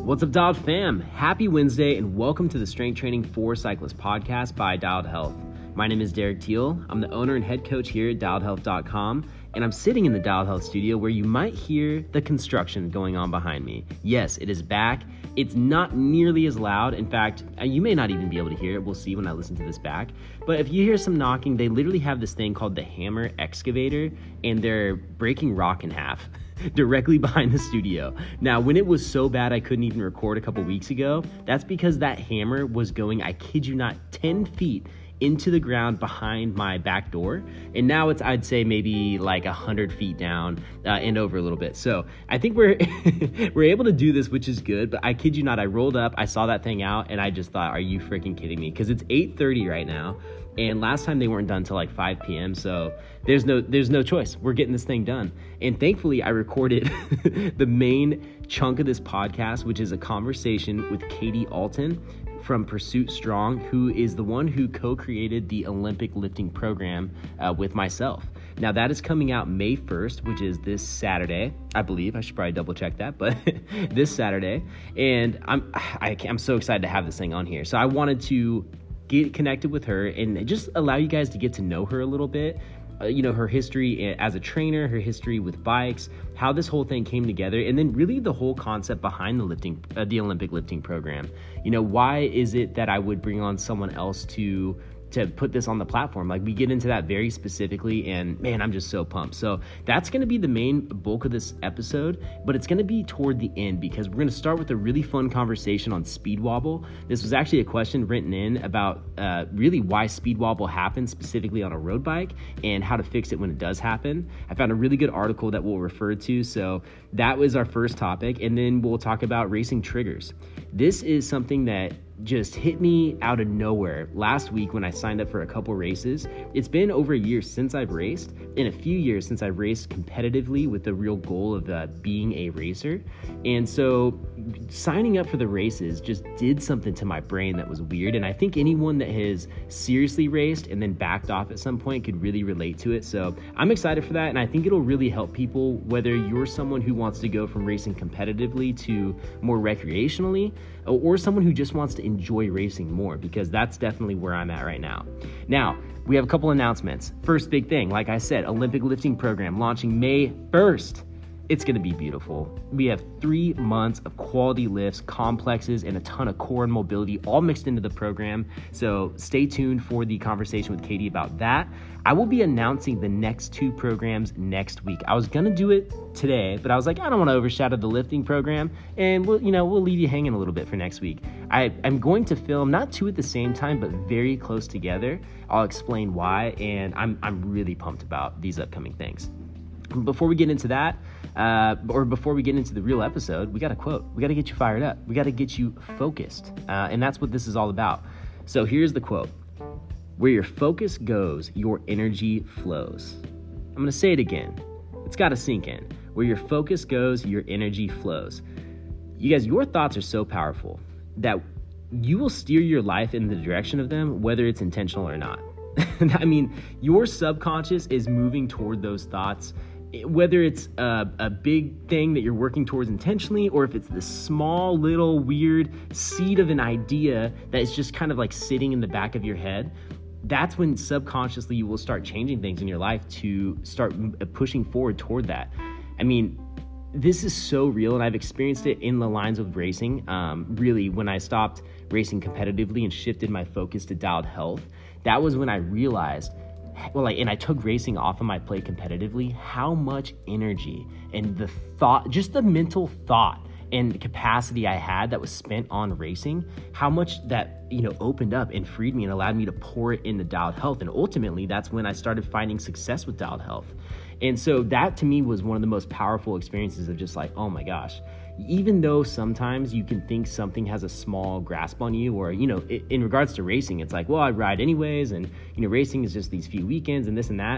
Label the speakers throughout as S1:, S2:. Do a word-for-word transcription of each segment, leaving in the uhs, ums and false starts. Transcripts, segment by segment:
S1: What's up, Dialed fam? Happy Wednesday and welcome to the Strength Training for Cyclists podcast by Dialed Health. My name is Derek Teal. I'm the owner and head coach here at dialed health dot com, and I'm sitting in the Dialed Health studio where you might hear the construction going on behind me. Yes, it is back. It's not nearly as loud. In fact, you may not even be able to hear it. We'll see when I listen to this back. But if you hear some knocking, they literally have this thing called the hammer excavator, and they're breaking rock in half directly behind the studio. Now, when it was so bad I couldn't even record a couple weeks ago, that's because that hammer was going, I kid you not, ten feet into the ground behind my back door. And now it's, I'd say maybe like a hundred feet down uh, and over a little bit. So I think we're, we're able to do this, which is good, but I kid you not, I rolled up, I saw that thing out and I just thought, are you freaking kidding me? Cause it's eight thirty right now. And last time they weren't done till like five p.m. So there's no, there's no choice. We're getting this thing done. And thankfully I recorded the main chunk of this podcast, which is a conversation with Katie Alton from Pursuit Strong, who is the one who co-created the Olympic lifting program uh, with myself. Now that is coming out May first, which is this Saturday, I believe. I should probably double check that, but this Saturday. And I'm, I, I'm so excited to have this thing on here. So I wanted to get connected with her and just allow you guys to get to know her a little bit. Uh, you know, her history as a trainer, her history with bikes, how this whole thing came together, and then really the whole concept behind the lifting, uh, the Olympic lifting program. You know, why is it that I would bring on someone else to to put this on the platform? Like, we get into that very specifically, and man, I'm just so pumped. So that's going to be the main bulk of this episode, but it's going to be toward the end because we're going to start with a really fun conversation on speed wobble. This was actually a question written in about uh, really why speed wobble happens specifically on a road bike and how to fix it when it does happen. I found a really good article that we'll refer to. So that was our first topic. And then we'll talk about racing triggers. This is something that just hit me out of nowhere last week when I signed up for a couple races. It's been over a year since I've raced, and a few years since I've raced competitively with the real goal of uh, being a racer. And so signing up for the races just did something to my brain that was weird. And I think anyone that has seriously raced and then backed off at some point could really relate to it. So I'm excited for that. And I think it'll really help people, whether you're someone who wants to go from racing competitively to more recreationally, or someone who just wants to enjoy racing more, because that's definitely where I'm at right now. Now, we have a couple announcements. First big thing, like I said, Olympic lifting program launching May first. It's going to be beautiful. We have three months of quality lifts, complexes, and a ton of core and mobility all mixed into the program. So stay tuned for the conversation with Katie about that. I will be announcing the next two programs next week. I was going to do it today, but I was like, I don't want to overshadow the lifting program, and we'll, you know, we'll leave you hanging a little bit for next week. I, I'm going to film not two at the same time, but very close together. I'll explain why, and I'm I'm really pumped about these upcoming things. Before we get into that, uh, or before we get into the real episode, we got a quote. We got to get you fired up. We got to get you focused. Uh, and that's what this is all about. So here's the quote. Where your focus goes, your energy flows. I'm going to say it again. It's got to sink in. Where your focus goes, your energy flows. You guys, your thoughts are so powerful that you will steer your life in the direction of them, whether it's intentional or not. I mean, your subconscious is moving toward those thoughts, whether it's a, a big thing that you're working towards intentionally, or if it's this small little weird seed of an idea that is just kind of like sitting in the back of your head. That's when subconsciously you will start changing things in your life to start pushing forward toward that. I mean, this is so real, and I've experienced it in the lines of racing. Um, really, when I stopped racing competitively and shifted my focus to Dialed Health, that was when I realized, well, like, and I took racing off of my plate competitively, how much energy and the thought, just the mental thought and capacity I had that was spent on racing, how much that, you know, opened up and freed me and allowed me to pour it into Dialed Health. And ultimately, that's when I started finding success with Dialed Health. And so that to me was one of the most powerful experiences of just like, oh my gosh, even though sometimes you can think something has a small grasp on you, or, you know, in regards to racing, it's like, well, I ride anyways. And, you know, racing is just these few weekends and this and that.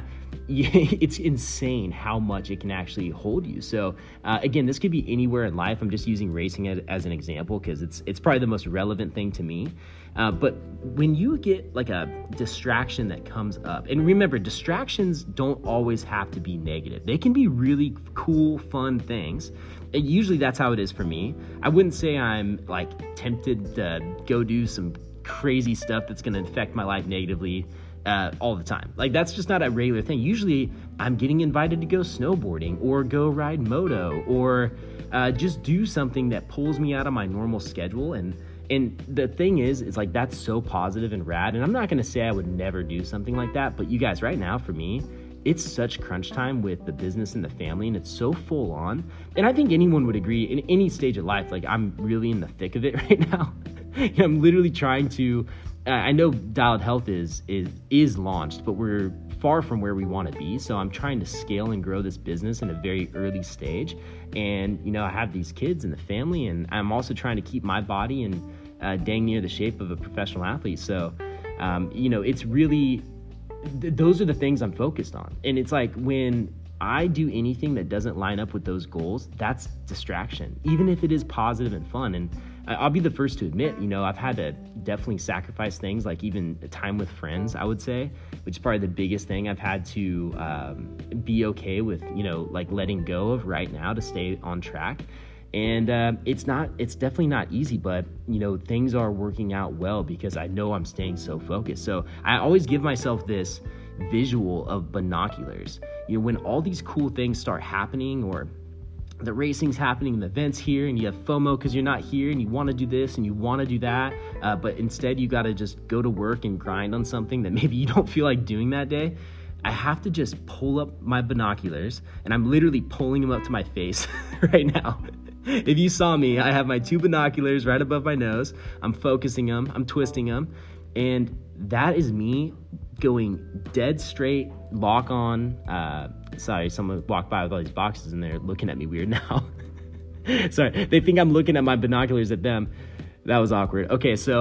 S1: it's insane how much it can actually hold you. So uh, again, this could be anywhere in life. I'm just using racing as, as an example because it's it's probably the most relevant thing to me. Uh, but when you get like a distraction that comes up, and remember, distractions don't always have to be negative. They can be really cool, fun things. And usually that's how it is for me. I wouldn't say I'm like tempted to go do some crazy stuff that's going to affect my life negatively uh, all the time. Like that's just not a regular thing. Usually I'm getting invited to go snowboarding or go ride moto or uh, just do something that pulls me out of my normal schedule. And And the thing is, it's like, that's so positive and rad. And I'm not going to say I would never do something like that. But you guys, right now, for me, it's such crunch time with the business and the family. And it's so full on. And I think anyone would agree in any stage of life, like I'm really in the thick of it right now. I'm literally trying to, uh, I know Dialed Health is, is, is launched, but we're far from where we want to be. So I'm trying to scale and grow this business in a very early stage. And, you know, I have these kids and the family, and I'm also trying to keep my body in uh, dang near the shape of a professional athlete. So, um, you know, it's really, th- those are the things I'm focused on. And it's like when I do anything that doesn't line up with those goals, that's distraction, even if it is positive and fun. And I'll be the first to admit, you know, I've had to definitely sacrifice things like even time with friends, I would say, which is probably the biggest thing I've had to um, be okay with, you know, like letting go of right now to stay on track. And uh, it's not, it's definitely not easy, but, you know, things are working out well because I know I'm staying so focused. So I always give myself this visual of binoculars. You know, when all these cool things start happening, or the racing's happening and the event's here, and you have FOMO because you're not here and you want to do this and you want to do that, uh, but instead you got to just go to work and grind on something that maybe you don't feel like doing that day. I have to just pull up my binoculars, and I'm literally pulling them up to my face right now. If you saw me, I have my two binoculars right above my nose. I'm focusing them, I'm twisting them, and that is me going dead straight, lock on. Uh, sorry, someone walked by with all these boxes in there looking at me weird now. Sorry, they think I'm looking at my binoculars at them. That was awkward. Okay, so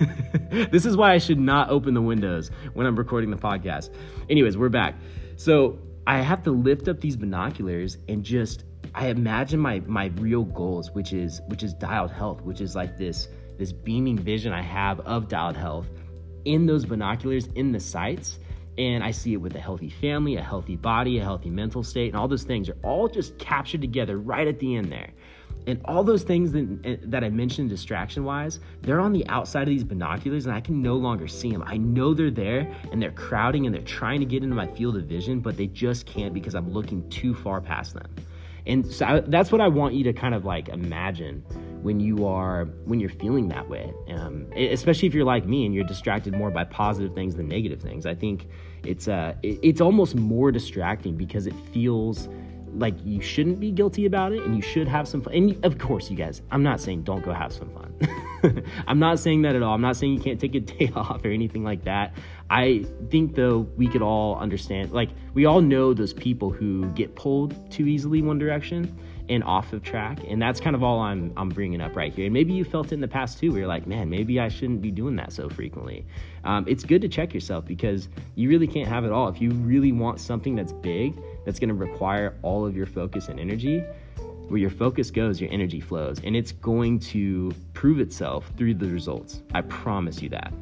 S1: this is why I should not open the windows when I'm recording the podcast. Anyways, we're back. So I have to lift up these binoculars and just, I imagine my my real goals, which is which is Dialed Health, which is like this this beaming vision I have of Dialed Health in those binoculars, in the sights. And I see it with a healthy family, a healthy body, a healthy mental state, and all those things are all just captured together right at the end there. And all those things that, that I mentioned distraction-wise, they're on the outside of these binoculars, and I can no longer see them. I know they're there, and they're crowding, and they're trying to get into my field of vision, but they just can't because I'm looking too far past them. And so I, that's what I want you to kind of like imagine when you are, when you're feeling that way, um, especially if you're like me and you're distracted more by positive things than negative things. I think it's uh, it, it's almost more distracting because it feels like you shouldn't be guilty about it and you should have some fun. And you, of course, you guys, I'm not saying don't go have some fun. I'm not saying that at all. I'm not saying you can't take a day off or anything like that. I think, though, we could all understand, like, we all know those people who get pulled too easily one direction and off of track. And that's kind of all I'm I'm bringing up right here. And maybe you felt it in the past, too, where you're like, man, maybe I shouldn't be doing that so frequently. Um, it's good to check yourself because you really can't have it all. If you really want something that's big, that's going to require all of your focus and energy, where your focus goes, your energy flows, and it's going to prove itself through the results. I promise you that.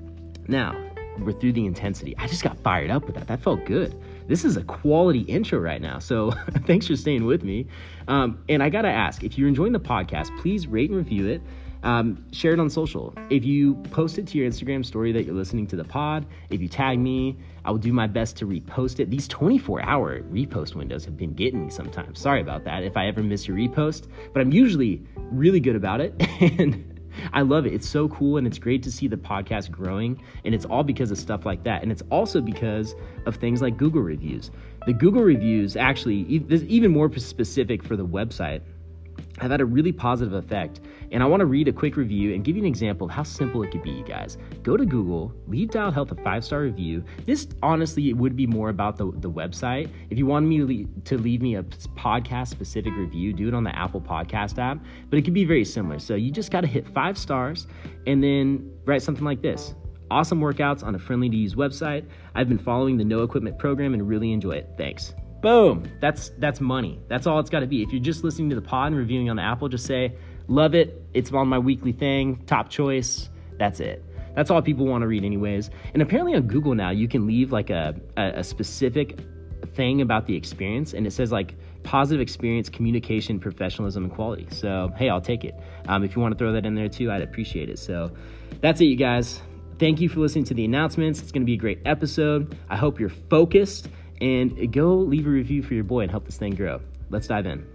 S1: Now, we're through the intensity. I just got fired up with that. That felt good. This is a quality intro right now, so thanks for staying with me. Um, and I got to ask, if you're enjoying the podcast, please rate and review it. Um, share it on social. If you post it to your Instagram story that you're listening to the pod, if you tag me, I will do my best to repost it. These twenty-four hour repost windows have been getting me sometimes. Sorry about that if I ever miss your repost, but I'm usually really good about it. And I love it. It's so cool, and it's great to see the podcast growing, and it's all because of stuff like that. And it's also because of things like Google reviews. The Google reviews, actually, even more specific for the website, have had a really positive effect. And I want to read a quick review and give you an example of how simple it could be, you guys. Go to Google, leave Dialed Health a five-star review. This, honestly, it would be more about the, the website. If you wanted me to leave, to leave me a podcast-specific review, do it on the Apple Podcast app. But it could be very similar. So you just got to hit five stars and then write something like this. Awesome workouts on a friendly-to-use website. I've been following the No Equipment program and really enjoy it. Thanks. Boom. That's that's money. That's all it's got to be. If you're just listening to the pod and reviewing on Apple, just say, love it. It's on my weekly thing. Top choice. That's it. That's all people want to read anyways. And apparently on Google now, you can leave like a, a, a specific thing about the experience. And it says like positive experience, communication, professionalism, and quality. So, hey, I'll take it. Um, if you want to throw that in there too, I'd appreciate it. So that's it, you guys. Thank you for listening to the announcements. It's going to be a great episode. I hope you're focused, and go leave a review for your boy and help this thing grow. Let's dive in.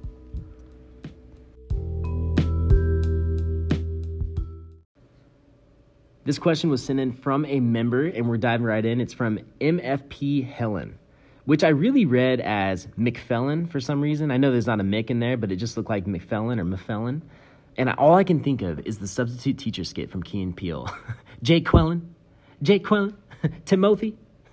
S1: This question was sent in from a member, and we're diving right in. It's from M F P Helen, which I really read as McFellin for some reason. I know there's not a Mick in there, but it just looked like McFellin or McFellin. And all I can think of is the substitute teacher skit from Key and Peele. Jake Quellen, Jake Quellen, Timothy,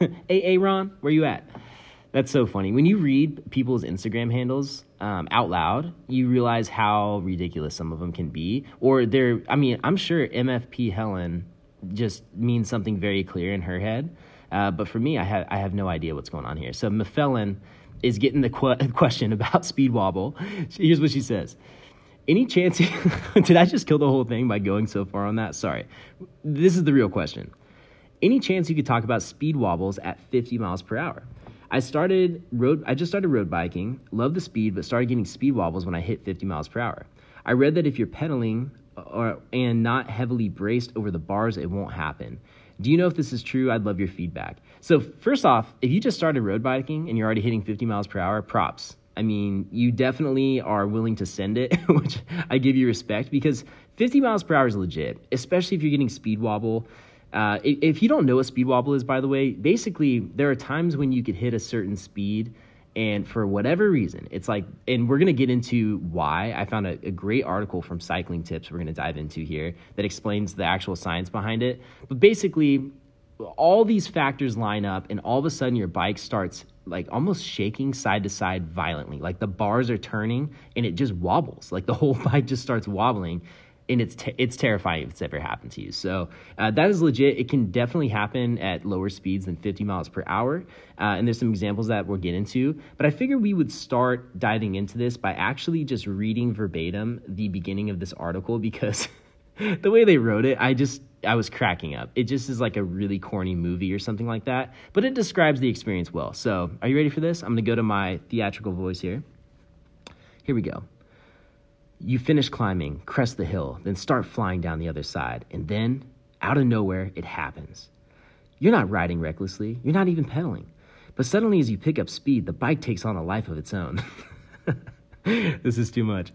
S1: A A Ron, where you at? That's so funny. When you read people's Instagram handles um, out loud, you realize how ridiculous some of them can be. Or they're, I mean, I'm sure M F P Helen just means something very clear in her head. Uh, but for me, I have I have no idea what's going on here. So McFellin is getting the qu- question about speed wobble. Here's what she says. Any chance, did I just kill the whole thing by going so far on that? Sorry. This is the real question. Any chance you could talk about speed wobbles at fifty miles per hour? I started road, I just started road biking, love the speed, but started getting speed wobbles when I hit fifty miles per hour. I read that if you're pedaling or, and not heavily braced over the bars, it won't happen. Do you know if this is true? I'd love your feedback. So first off, if you just started road biking and you're already hitting fifty miles per hour, props. I mean, you definitely are willing to send it, which I give you respect, because fifty miles per hour is legit, especially if you're getting speed wobble. Uh, if you don't know what speed wobble is, by the way, basically there are times when you could hit a certain speed and for whatever reason, it's like, and we're going to get into why. I found a, a great article from Cycling Tips we're going to dive into here that explains the actual science behind it. But basically, all these factors line up and all of a sudden your bike starts like almost shaking side to side violently. Like the bars are turning and it just wobbles. Like the whole bike just starts wobbling. And it's te- it's terrifying if it's ever happened to you. So uh, that is legit. It can definitely happen at lower speeds than fifty miles per hour. Uh, and there's some examples that we'll get into. But I figured we would start diving into this by actually just reading verbatim the beginning of this article, because the way they wrote it, I just, I was cracking up. It just is like a really corny movie or something like that. But it describes the experience well. So are you ready for this? I'm going to go to my theatrical voice here. Here we go. You finish climbing, crest the hill, then start flying down the other side. And then, out of nowhere, it happens. You're not riding recklessly. You're not even pedaling. But suddenly, as you pick up speed, the bike takes on a life of its own. This is too much.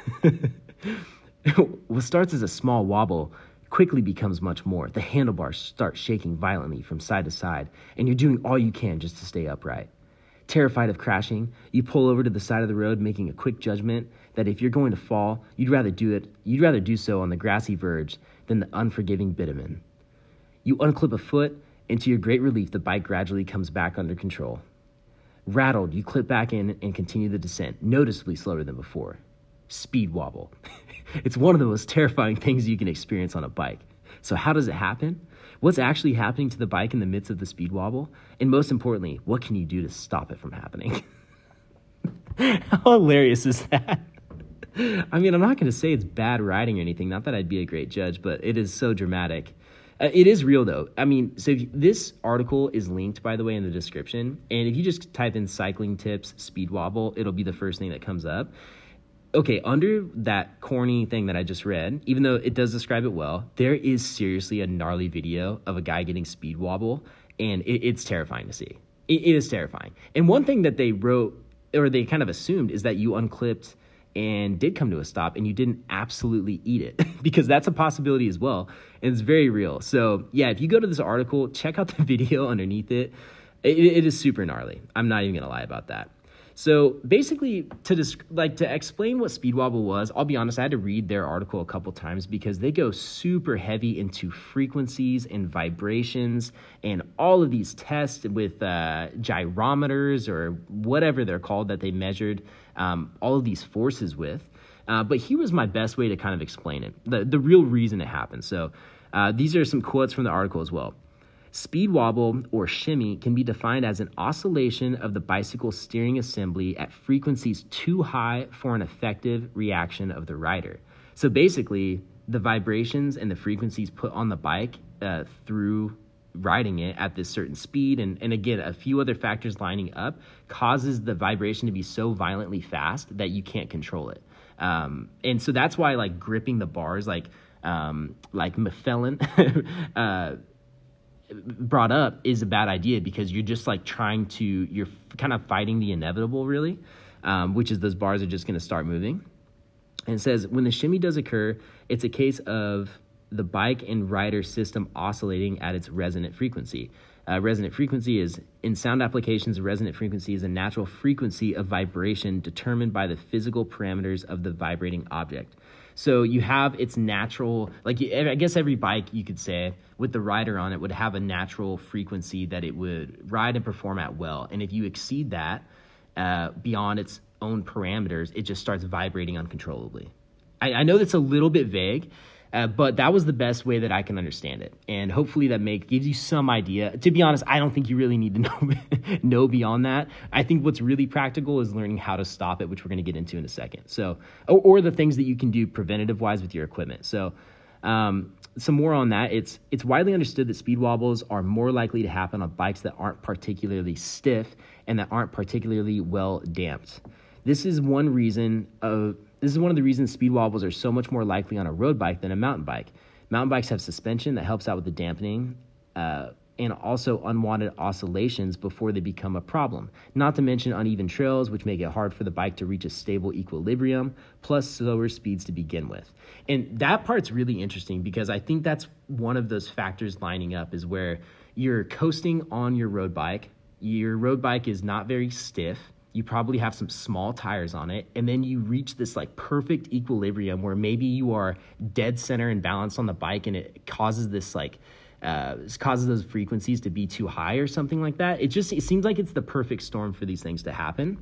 S1: What starts as a small wobble quickly becomes much more. The handlebars start shaking violently from side to side, and you're doing all you can just to stay upright. Terrified of crashing, you pull over to the side of the road, making a quick judgment that if you're going to fall, you'd rather do it, you'd rather do so on the grassy verge than the unforgiving bitumen. You unclip a foot, and to your great relief, the bike gradually comes back under control. Rattled, you clip back in and continue the descent, noticeably slower than before. Speed wobble. It's one of the most terrifying things you can experience on a bike. So how does it happen? What's actually happening to the bike in the midst of the speed wobble? And most importantly, what can you do to stop it from happening? How hilarious is that? I mean, I'm not going to say it's bad riding or anything. Not that I'd be a great judge, but it is so dramatic. Uh, it is real, though. I mean, so if, this article is linked, by the way, in the description. And if you just type in cycling tips, speed wobble, it'll be the first thing that comes up. Okay, under that corny thing that I just read, even though it does describe it well, there is seriously a gnarly video of a guy getting speed wobble, and it, it's terrifying to see. It, it is terrifying. And one thing that they wrote, or they kind of assumed, is that you unclipped and did come to a stop and you didn't absolutely eat it, because that's a possibility as well, and it's very real. So yeah, if you go to this article, check out the video underneath it. It, it is super gnarly. I'm not even gonna lie about that. So basically, to dis- like to explain what speed wobble was, I'll be honest, I had to read their article a couple times because they go super heavy into frequencies and vibrations and all of these tests with uh, gyrometers or whatever they're called that they measured um, all of these forces with. Uh, but here was my best way to kind of explain it, the, the real reason it happens. So Uh, these are some quotes from the article as well. Speed wobble or shimmy can be defined as an oscillation of the bicycle steering assembly at frequencies too high for an effective reaction of the rider. So basically, the vibrations and the frequencies put on the bike uh, through riding it at this certain speed, and, and again, a few other factors lining up, causes the vibration to be so violently fast that you can't control it. Um, and so that's why, like, gripping the bars, like, um, like Meffelin, uh, brought up, is a bad idea, because you're just like trying to, you're kind of fighting the inevitable, really, um, which is those bars are just going to start moving. And it says, when the shimmy does occur, it's a case of the bike and rider system oscillating at its resonant frequency. Uh, resonant frequency is, in sound applications, resonant frequency is a natural frequency of vibration determined by the physical parameters of the vibrating object. So you have its natural, like, I guess every bike, you could say, with the rider on it, would have a natural frequency that it would ride and perform at well. And if you exceed that uh, beyond its own parameters, it just starts vibrating uncontrollably. I, I know that's a little bit vague, uh, but that was the best way that I can understand it. And hopefully that make, gives you some idea. To be honest, I don't think you really need to know, know beyond that. I think what's really practical is learning how to stop it, which we're going to get into in a second. So, or, or the things that you can do preventative-wise with your equipment. So, um, some more on that. It's it's widely understood that speed wobbles are more likely to happen on bikes that aren't particularly stiff and that aren't particularly well damped. This is one reason of this is one of the reasons speed wobbles are so much more likely on a road bike than a mountain bike. Mountain bikes have suspension that helps out with the dampening, uh, and also unwanted oscillations before they become a problem. Not to mention uneven trails, which make it hard for the bike to reach a stable equilibrium, plus slower speeds to begin with. And that part's really interesting, because I think that's one of those factors lining up, is where you're coasting on your road bike. Your road bike is not very stiff. You probably have some small tires on it, and then you reach this like perfect equilibrium where maybe you are dead center and balanced on the bike, and it causes this like uh, causes those frequencies to be too high or something like that. It just it seems like it's the perfect storm for these things to happen.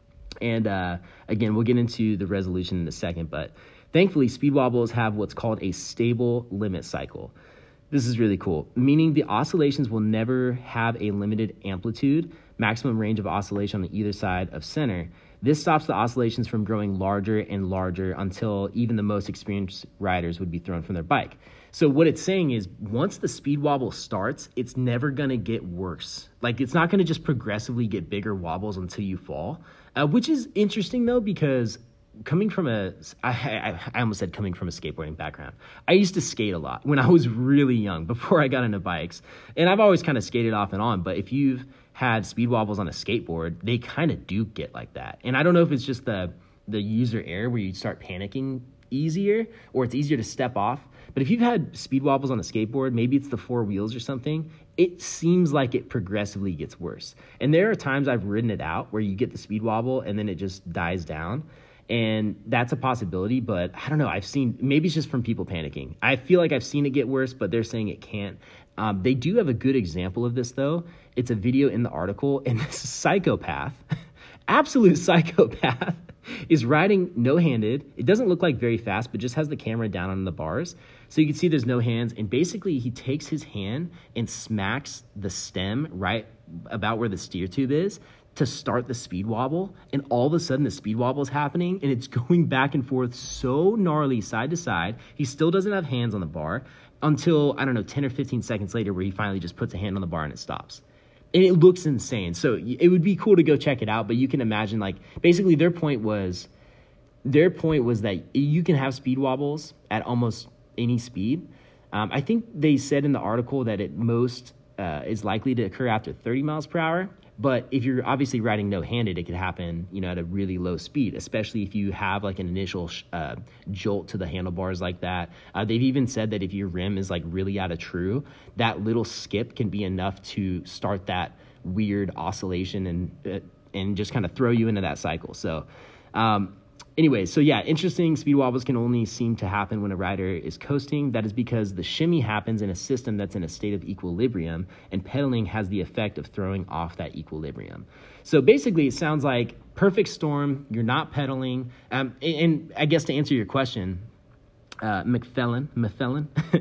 S1: And uh, again, we'll get into the resolution in a second, but thankfully, speed wobbles have what's called a stable limit cycle. This is really cool, meaning the oscillations will never have a limited amplitude, maximum range of oscillation on either side of center. This stops the oscillations from growing larger and larger until even the most experienced riders would be thrown from their bike. So what it's saying is, once the speed wobble starts, it's never going to get worse. Like, it's not going to just progressively get bigger wobbles until you fall, uh, which is interesting, though, because coming from a, I, I, I almost said coming from a skateboarding background. I used to skate a lot when I was really young, before I got into bikes. And I've always kind of skated off and on, but if you've had speed wobbles on a skateboard, they kind of do get like that. And I don't know if it's just the, the user error where you start panicking easier, or it's easier to step off. But if you've had speed wobbles on a skateboard, maybe it's the four wheels or something, it seems like it progressively gets worse. And there are times I've ridden it out where you get the speed wobble and then it just dies down. And that's a possibility, but I don't know. I've seen, maybe it's just from people panicking. I feel like I've seen it get worse, but they're saying it can't. Um, they do have a good example of this, though. It's a video in the article, and this psychopath, absolute psychopath, is riding no-handed. It doesn't look like very fast, but just has the camera down on the bars. So you can see there's no hands, and basically he takes his hand and smacks the stem right about where the steer tube is to start the speed wobble, and all of a sudden the speed wobble is happening, and it's going back and forth so gnarly side to side. He still doesn't have hands on the bar until, I don't know, ten or fifteen seconds later, where he finally just puts a hand on the bar and it stops. And it looks insane. So it would be cool to go check it out, but you can imagine, like, basically their point was, their point was that you can have speed wobbles at almost any speed. Um, I think they said in the article that it most uh, is likely to occur after thirty miles per hour. But if you're obviously riding no-handed, it could happen, you know, at a really low speed, especially if you have like an initial uh, jolt to the handlebars like that. Uh, they've even said that if your rim is like really out of true, that little skip can be enough to start that weird oscillation and uh, and just kind of throw you into that cycle. So um, anyway, so yeah, interesting. Speed wobbles can only seem to happen when a rider is coasting. That is because the shimmy happens in a system that's in a state of equilibrium, and pedaling has the effect of throwing off that equilibrium. So basically, it sounds like perfect storm. You're not pedaling. Um, and, and I guess to answer your question, uh, Meffelin, Meffelin,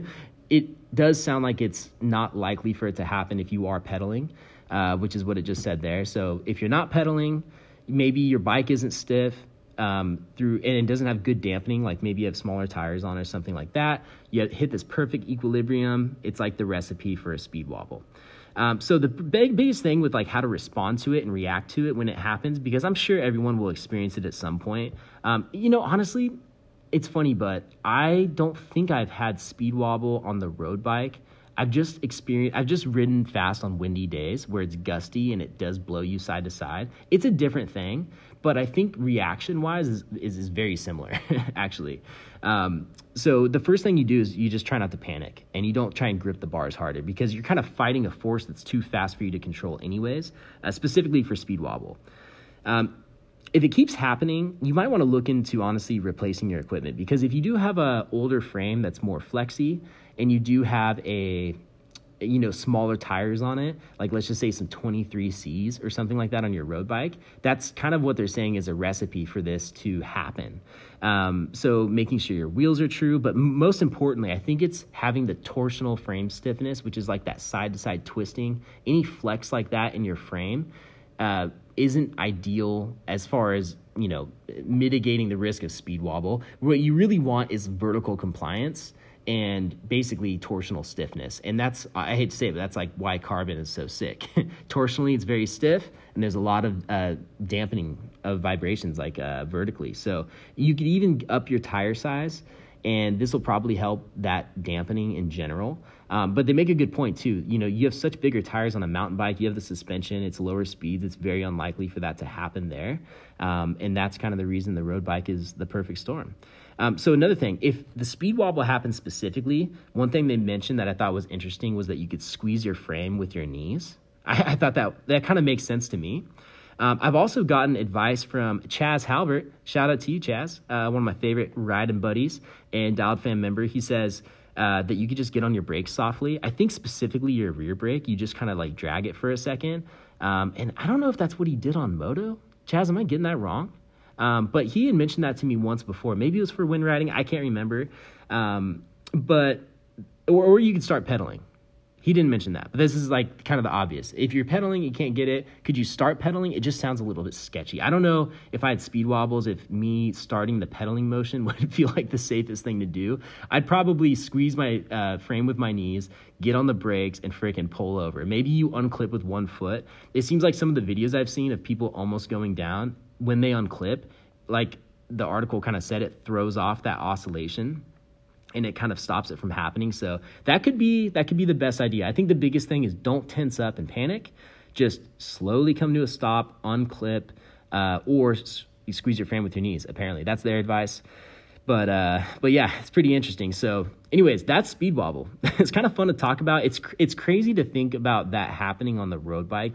S1: it does sound like it's not likely for it to happen if you are pedaling, uh, which is what it just said there. So if you're not pedaling, maybe your bike isn't stiff, um, through, and it doesn't have good dampening, like maybe you have smaller tires on or something like that. You hit this perfect equilibrium. It's like the recipe for a speed wobble. Um, so the big, biggest thing with like how to respond to it and react to it when it happens, because I'm sure everyone will experience it at some point. Um, you know, honestly, it's funny, but I don't think I've had speed wobble on the road bike. I've just experienced, I've just ridden fast on windy days where it's gusty and it does blow you side to side. It's a different thing, but I think reaction wise is, is, is very similar actually. Um, so the first thing you do is you just try not to panic, and you don't try and grip the bars harder, because you're kind of fighting a force that's too fast for you to control anyways, uh, specifically for speed wobble. Um, If it keeps happening, you might want to look into honestly replacing your equipment, because if you do have a older frame that's more flexy and you do have a, you know, smaller tires on it, like let's just say some twenty-three C's or something like that on your road bike, that's kind of what they're saying is a recipe for this to happen. Um, so making sure your wheels are true, but most importantly, I think it's having the torsional frame stiffness, which is like that side to side twisting. Any flex like that in your frame, uh, isn't ideal as far as, you know, mitigating the risk of speed wobble. What you really want is vertical compliance and basically torsional stiffness. And that's, I hate to say it, but that's like why carbon is so sick. Torsionally, it's very stiff, and there's a lot of uh, dampening of vibrations, like uh, vertically. So you could even up your tire size, and this will probably help that dampening in general. Um, but they make a good point too. You know, you have such bigger tires on a mountain bike, you have the suspension, it's lower speeds, it's very unlikely for that to happen there. Um, and that's kind of the reason the road bike is the perfect storm. Um, so another thing, if the speed wobble happens specifically, one thing they mentioned that I thought was interesting was that you could squeeze your frame with your knees. I, I thought that that kind of makes sense to me. Um, I've also gotten advice from Chaz Halbert. Shout out to you, Chaz, uh, one of my favorite riding buddies and Dialed Fan member. He says uh, that you could just get on your brakes softly. I think specifically your rear brake, you just kind of like drag it for a second. Um, and I don't know if that's what he did on moto. Chaz, am I getting that wrong? Um, but he had mentioned that to me once before. Maybe it was for wind riding. I can't remember. Um, but, or, or you could start pedaling. He didn't mention that, but this is like kind of the obvious. If you're pedaling, you can't get it. Could you start pedaling? It just sounds a little bit sketchy. I don't know if I had speed wobbles, if me starting the pedaling motion would feel like the safest thing to do. I'd probably squeeze my uh, frame with my knees, get on the brakes, and freaking pull over. Maybe you unclip with one foot. It seems like some of the videos I've seen of people almost going down, when they unclip, like the article kind of said, it throws off that oscillation, and it kind of stops it from happening. So that could be that could be the best idea. I think the biggest thing is don't tense up and panic. Just slowly come to a stop, unclip, uh, or s- you squeeze your frame with your knees. Apparently, that's their advice. But uh, but yeah, it's pretty interesting. So anyways, that's speed wobble. It's kind of fun to talk about. It's it's crazy to think about that happening on the road bike,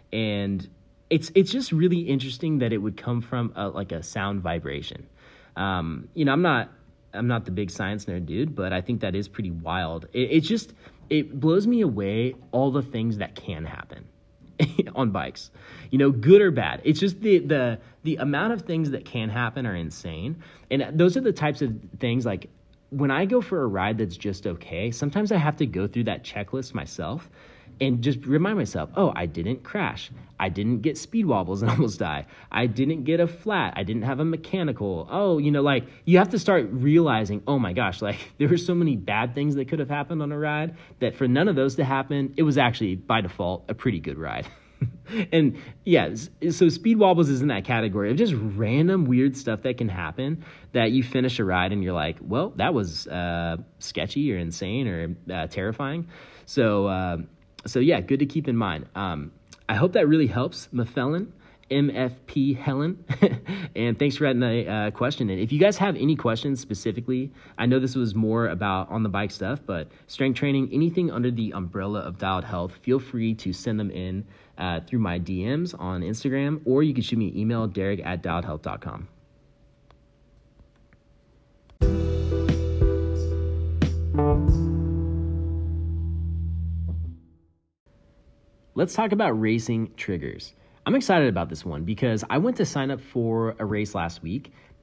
S1: and it's it's just really interesting that it would come from a, like a sound vibration. Um, you know, I'm not. I'm not the big science nerd dude, but I think that is pretty wild. It, it just, it blows me away all the things that can happen on bikes, you know, good or bad. It's just the, the, the amount of things that can happen are insane. And those are the types of things, like when I go for a ride that's just okay, sometimes I have to go through that checklist myself and just remind myself, oh, I didn't crash. I didn't get speed wobbles and almost die. I didn't get a flat. I didn't have a mechanical. Oh, you know, like you have to start realizing, oh my gosh, like there were so many bad things that could have happened on a ride that for none of those to happen, it was actually by default a pretty good ride. And yeah, so speed wobbles is in that category of just random weird stuff that can happen that you finish a ride and you're like, well, that was uh, sketchy or insane or uh, terrifying. So, uh, So yeah, good to keep in mind. Um, I hope that really helps, Mephelin, M F P Helen. And thanks for adding the uh, question. And if you guys have any questions specifically, I know this was more about on the bike stuff, but strength training, anything under the umbrella of Dialed Health, feel free to send them in uh, through my D Ms on Instagram, or you can shoot me an email, Derek at dialed health dot com. Let's talk about racing triggers. I'm excited about this one because I went to sign up for a race last week,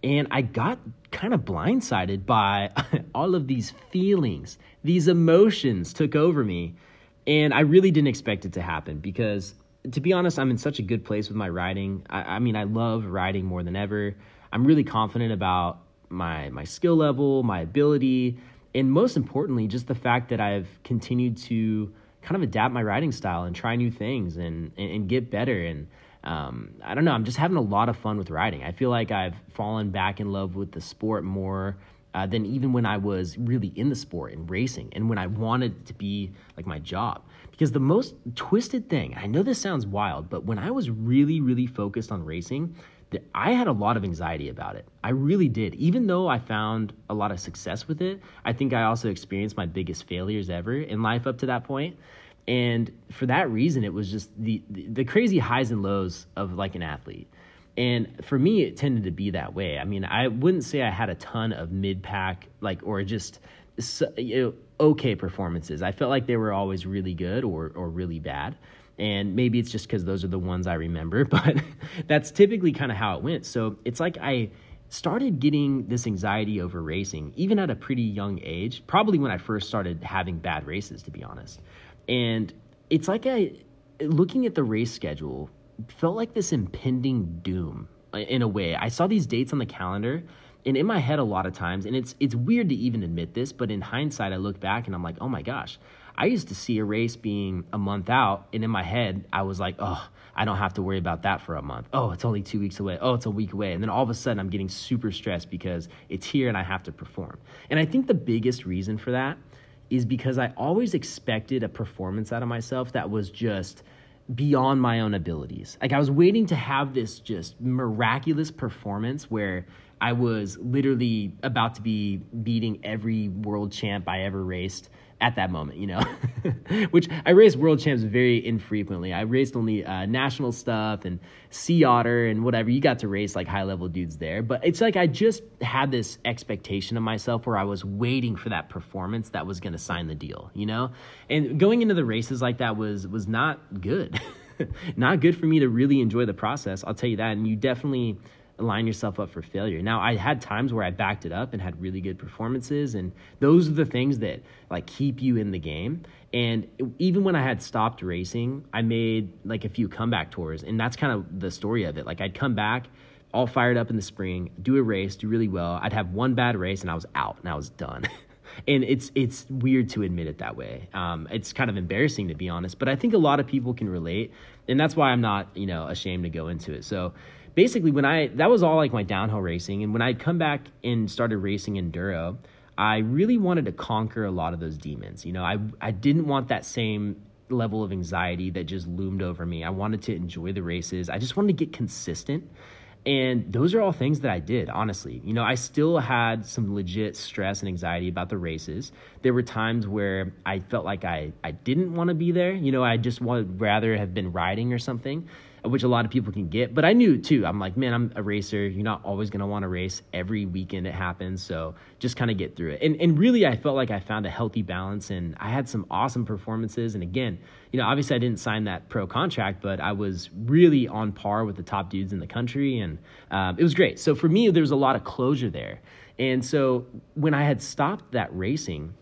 S1: And I got kind of blindsided by all of these feelings, these emotions took over me. And I really didn't expect it to happen because, to be honest, I'm in such a good place with my riding. I, I mean, I love riding more than ever. I'm really confident about my my skill level, my ability, and most importantly, just the fact that I've continued to kind of adapt my riding style and try new things and, and, and get better. And um, I don't know, I'm just having a lot of fun with riding. I feel like I've fallen back in love with the sport more Uh, than even when I was really in the sport and racing and when I wanted it to be like my job. Because the most twisted thing, I know this sounds wild, but when I was really, really focused on racing, th- I had a lot of anxiety about it. I really did. Even though I found a lot of success with it, I think I also experienced my biggest failures ever in life up to that point. And for that reason, it was just the, the, the crazy highs and lows of like an athlete. And for me, it tended to be that way. I mean, I wouldn't say I had a ton of mid-pack, like, or just, you know, okay performances. I felt like they were always really good or or really bad. And maybe it's just because those are the ones I remember, but that's typically kind of how it went. So it's like I started getting this anxiety over racing, even at a pretty young age, probably when I first started having bad races, to be honest. And it's like I, looking at the race schedule, felt like this impending doom in a way. I saw these dates on the calendar and in my head a lot of times, and it's it's weird to even admit this, but in hindsight, I look back and I'm like, oh my gosh, I used to see a race being a month out, and in my head, I was like, oh, I don't have to worry about that for a month. Oh, it's only two weeks away. Oh, it's a week away. And then all of a sudden, I'm getting super stressed because it's here and I have to perform. And I think the biggest reason for that is because I always expected a performance out of myself that was just beyond my own abilities. Like I was waiting to have this just miraculous performance where I was literally about to be beating every world champ I ever raced at that moment, you know, which I raced world champs very infrequently. I raced only uh, national stuff and Sea Otter and whatever. You got to race like high level dudes there, but it's like I just had this expectation of myself where I was waiting for that performance that was going to sign the deal, you know, and going into the races like that was was not good, not good for me to really enjoy the process. I'll tell you that, and you definitely line yourself up for failure. Now, I had times where I backed it up and had really good performances, and those are the things that like keep you in the game. And even when I had stopped racing, I made like a few comeback tours, and that's kind of the story of it. Like I'd come back all fired up in the spring, do a race, do really well. I'd have one bad race and I was out and I was done. And it's it's weird to admit it that way. Um, it's kind of embarrassing, to be honest, but I think a lot of people can relate, and that's why I'm not, you know, ashamed to go into it. So basically, when I, that was all like my downhill racing. And when I'd come back and started racing enduro, I really wanted to conquer a lot of those demons. You know, I, I didn't want that same level of anxiety that just loomed over me. I wanted to enjoy the races. I just wanted to get consistent. And those are all things that I did, honestly. You know, I still had some legit stress and anxiety about the races. There were times where I felt like I, I didn't want to be there. You know, I just would rather have been riding or something, which a lot of people can get. But I knew too, I'm like, man, I'm a racer. You're not always going to want to race every weekend it happens. So just kind of get through it. And and really, I felt like I found a healthy balance, and I had some awesome performances. And again, you know, obviously I didn't sign that pro contract, but I was really on par with the top dudes in the country. And um, it was great. So for me, there was a lot of closure there. And so when I had stopped that racing,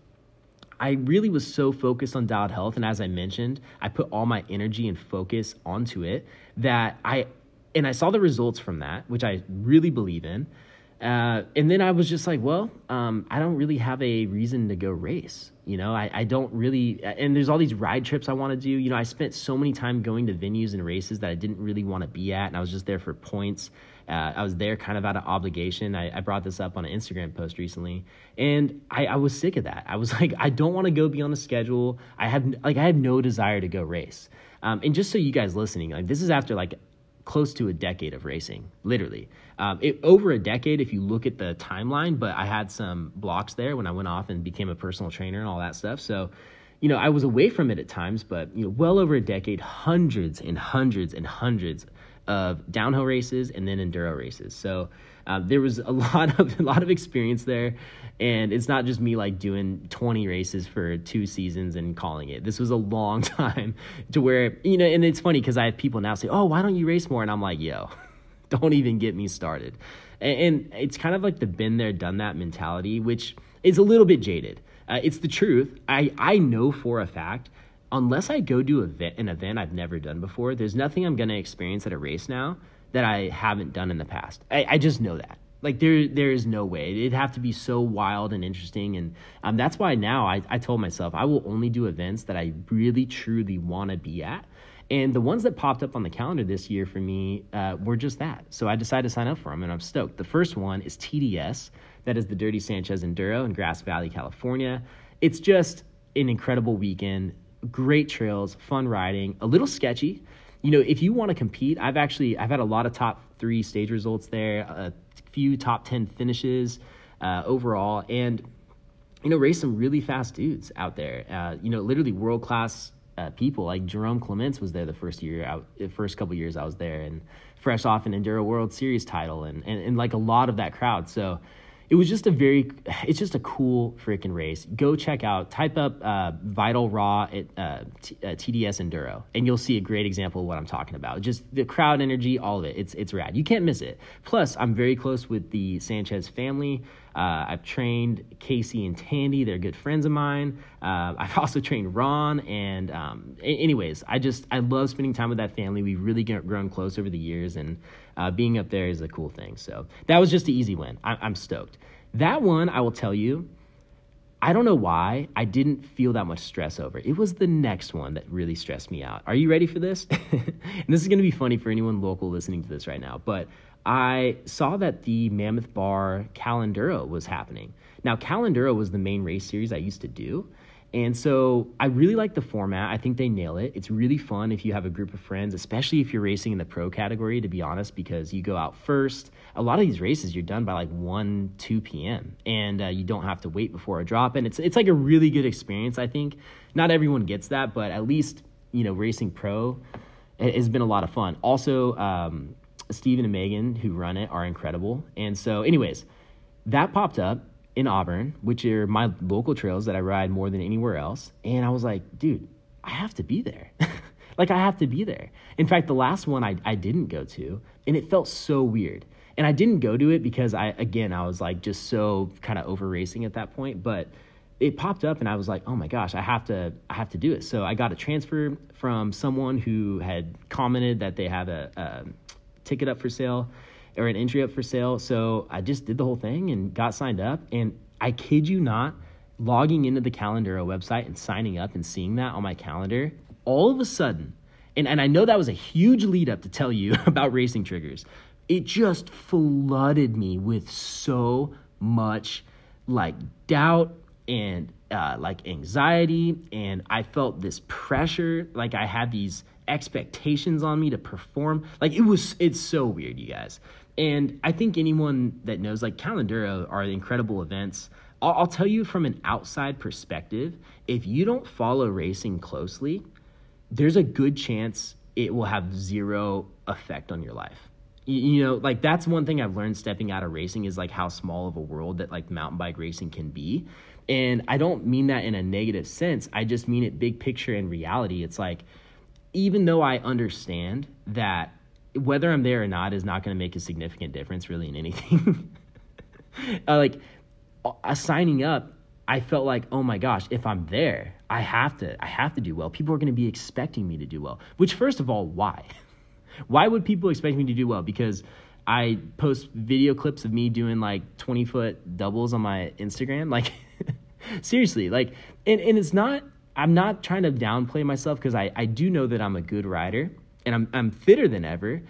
S1: I really was so focused on Dialed Health, and as I mentioned, I put all my energy and focus onto it that I, and I saw the results from that, which I really believe in. Uh, and then I was just like, well, um, I don't really have a reason to go race. You know, I, I don't really, and there's all these ride trips I want to do. You know, I spent so many time going to venues and races that I didn't really want to be at, and I was just there for points. Uh, I was there kind of out of obligation. I, I brought this up on an Instagram post recently, and I, I was sick of that. I was like, I don't want to go beyond the schedule. I have like I had no desire to go race. Um, and just so you guys listening, like this is after like close to a decade of racing, literally. Um, it, over a decade if you look at the timeline, but I had some blocks there when I went off and became a personal trainer and all that stuff. So, you know, I was away from it at times, but, you know, well over a decade, hundreds and hundreds and hundreds of downhill races and then enduro races. So uh, there was a lot of a lot of experience there, and it's not just me like doing twenty races for two seasons and calling it. This was a long time to where, you know, and it's funny because I have people now say, oh, why don't you race more? And I'm like, yo, Don't even get me started. And, and it's kind of like the been there, done that mentality, which is a little bit jaded. Uh, it's the truth. I, I know for a fact, unless I go do event, an event I've never done before, there's nothing I'm going to experience at a race now that I haven't done in the past. I, I just know that. Like there, there is no way. It'd have to be so wild and interesting. And um, that's why now I, I told myself I will only do events that I really, truly want to be at. And the ones that popped up on the calendar this year for me uh, were just that. So I decided to sign up for them, and I'm stoked. The first one is T D S. That is the Dirty Sanchez Enduro in Grass Valley, California. It's just an incredible weekend. Great trails, fun riding, a little sketchy. You know, if you want to compete, I've actually, I've had a lot of top three stage results there, a few top ten finishes uh, overall, and, you know, race some really fast dudes out there. Uh, you know, literally world-class uh, people, like Jerome Clements was there the first year, out, the first couple years I was there, and fresh off an Enduro World Series title, and, and, and like a lot of that crowd. So it was just a very, it's just a cool freaking race. Go check out, type up uh, Vital Raw at uh, T, uh, T D S Enduro, and you'll see a great example of what I'm talking about. Just the crowd energy, all of it. It's it's rad. You can't miss it. Plus, I'm very close with the Sanchez family. Uh, I've trained Casey and Tandy. They're good friends of mine. Uh, I've also trained Ron. And um, anyways, I just, I love spending time with that family. We've really grown close over the years, and uh, being up there is a cool thing. So that was just an easy win. I, I'm stoked. That one, I will tell you, I don't know why I didn't feel that much stress over. It was the next one that really stressed me out. Are you ready for this? And this is going to be funny for anyone local listening to this right now, but I saw that the Mammoth Bar Calenduro was happening. Now, Calenduro was the main race series I used to do, and so I really like the format. I think they nail it. It's really fun if you have a group of friends, especially if you're racing in the pro category, to be honest, because you go out first. A lot of these races, you're done by like one, two p.m., and uh, you don't have to wait before a drop, and it's it's like a really good experience, I think. Not everyone gets that, but at least, you know, racing pro has been a lot of fun. Also, um, Steven and Megan, who run it, are incredible. And so anyways, that popped up in Auburn, which are my local trails that I ride more than anywhere else. And I was like, dude, I have to be there. Like, I have to be there. In fact, the last one I, I didn't go to, and it felt so weird. And I didn't go to it because I, again, I was like just so kind of over racing at that point, but it popped up and I was like, oh my gosh, I have to, I have to do it. So I got a transfer from someone who had commented that they have a, a ticket up for sale or an entry up for sale. So I just did the whole thing and got signed up. And I kid you not, logging into the Calenduro website and signing up and seeing that on my calendar, all of a sudden, and, and I know that was a huge lead up to tell you about Racing Triggers, it just flooded me with so much like doubt and uh, like anxiety. And I felt this pressure, like I had these expectations on me to perform. Like it was, it's so weird, you guys. And I think anyone that knows, like, Calenduro are incredible events. I'll, I'll tell you from an outside perspective, if you don't follow racing closely, there's a good chance it will have zero effect on your life. You, you know, like that's one thing I've learned stepping out of racing is like how small of a world that like mountain bike racing can be. And I don't mean that in a negative sense. I just mean it big picture and reality. It's like, even though I understand that whether I'm there or not is not going to make a significant difference really in anything, uh, like uh, signing up, I felt like, oh my gosh, if I'm there, I have to, I have to do well. People are going to be expecting me to do well, which first of all, why? Why would people expect me to do well? Because I post video clips of me doing like twenty foot doubles on my Instagram. Like seriously, like, and, and it's not, I'm not trying to downplay myself because I, I do know that I'm a good rider and I'm, I'm fitter than ever.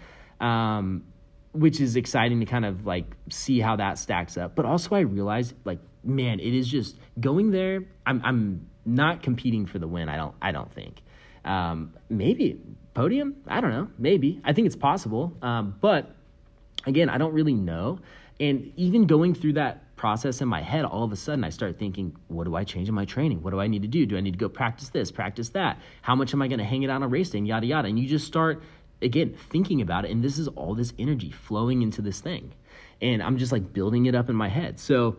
S1: Um, which is exciting to kind of like see how that stacks up. But also I realized like, man, it is just going there. I'm, I'm not competing for the win. I don't, I don't think, um, maybe podium. I don't know. Maybe. I think it's possible. Um, but again, I don't really know. And even going through that process in my head, all of a sudden I start thinking, what do I change in my training? What do I need to do? Do I need to go practice this, practice that? How much am I going to hang it out on race day and yada, yada. And you just start, again, thinking about it. And this is all this energy flowing into this thing. And I'm just like building it up in my head. So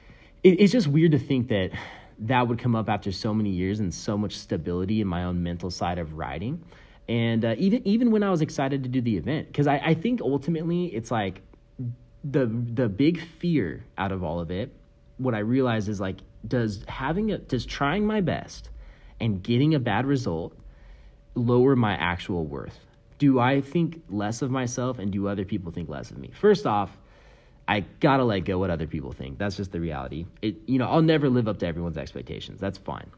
S1: it, it's just weird to think that that would come up after so many years and so much stability in my own mental side of riding. And uh, even even when I was excited to do the event, because I, I think ultimately it's like the the big fear out of all of it, what I realized is like, does having a, does trying my best and getting a bad result lower my actual worth? Do I think less of myself and do other people think less of me? First off, I gotta let go what other people think. That's just the reality. It, you know, I'll never live up to everyone's expectations. That's fine.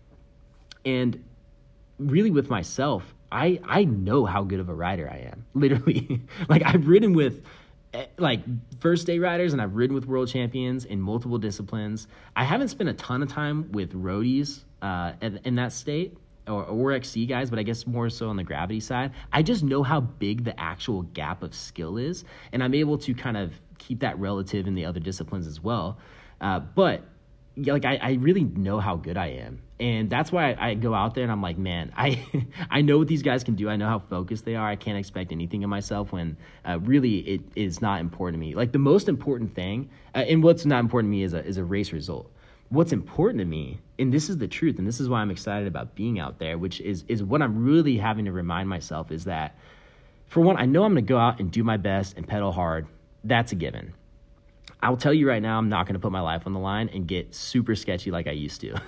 S1: And really with myself, I I know how good of a rider I am. Literally, like I've ridden with like first day riders and I've ridden with world champions in multiple disciplines. I haven't spent a ton of time with roadies uh, in, in that state. Or, or X C guys, but I guess more so on the gravity side. I just know how big the actual gap of skill is, and I'm able to kind of keep that relative in the other disciplines as well. Uh, but like I, I really know how good I am, and that's why I, I go out there and I'm like, man, I I know what these guys can do. I know how focused they are. I can't expect anything of myself when uh, really it is not important to me. Like the most important thing, uh, and what's not important to me is a is a race result. What's important to me, and this is the truth, and this is why I'm excited about being out there, which is is what I'm really having to remind myself is that, for one, I know I'm going to go out and do my best and pedal hard. That's a given. I'll tell you right now, I'm not going to put my life on the line and get super sketchy like I used to.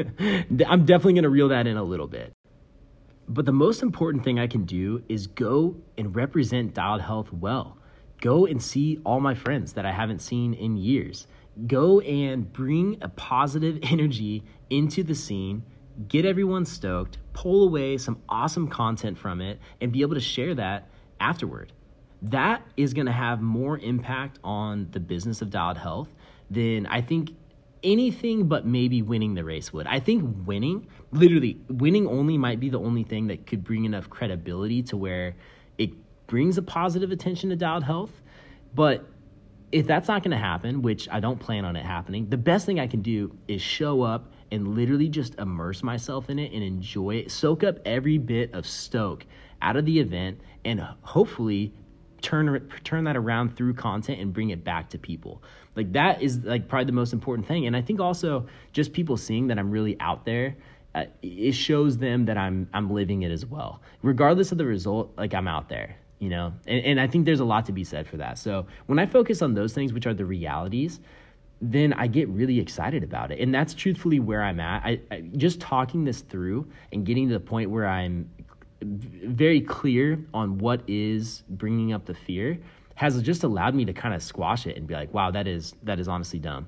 S1: I'm definitely going to reel that in a little bit. But the most important thing I can do is go and represent Dialed Health well. Go and see all my friends that I haven't seen in years. Go and bring a positive energy into the scene, get everyone stoked, pull away some awesome content from it, and be able to share that afterward. That is going to have more impact on the business of Dialed Health than I think anything but maybe winning the race would. I think winning, literally winning only might be the only thing that could bring enough credibility to where it brings a positive attention to Dialed Health. But if that's not going to happen, which I don't plan on it happening, the best thing I can do is show up and literally just immerse myself in it and enjoy it, soak up every bit of stoke out of the event, and hopefully turn turn that around through content and bring it back to people. Like that is like probably the most important thing. And I think also just people seeing that I'm really out there, uh, it shows them that I'm I'm living it as well. Regardless of the result, like I'm out there. You know, and, and I think there's a lot to be said for that. So when I focus on those things, which are the realities, then I get really excited about it. And that's truthfully where I'm at. I, I just talking this through and getting to the point where I'm very clear on what is bringing up the fear has just allowed me to kind of squash it and be like, wow, that is, that is honestly dumb.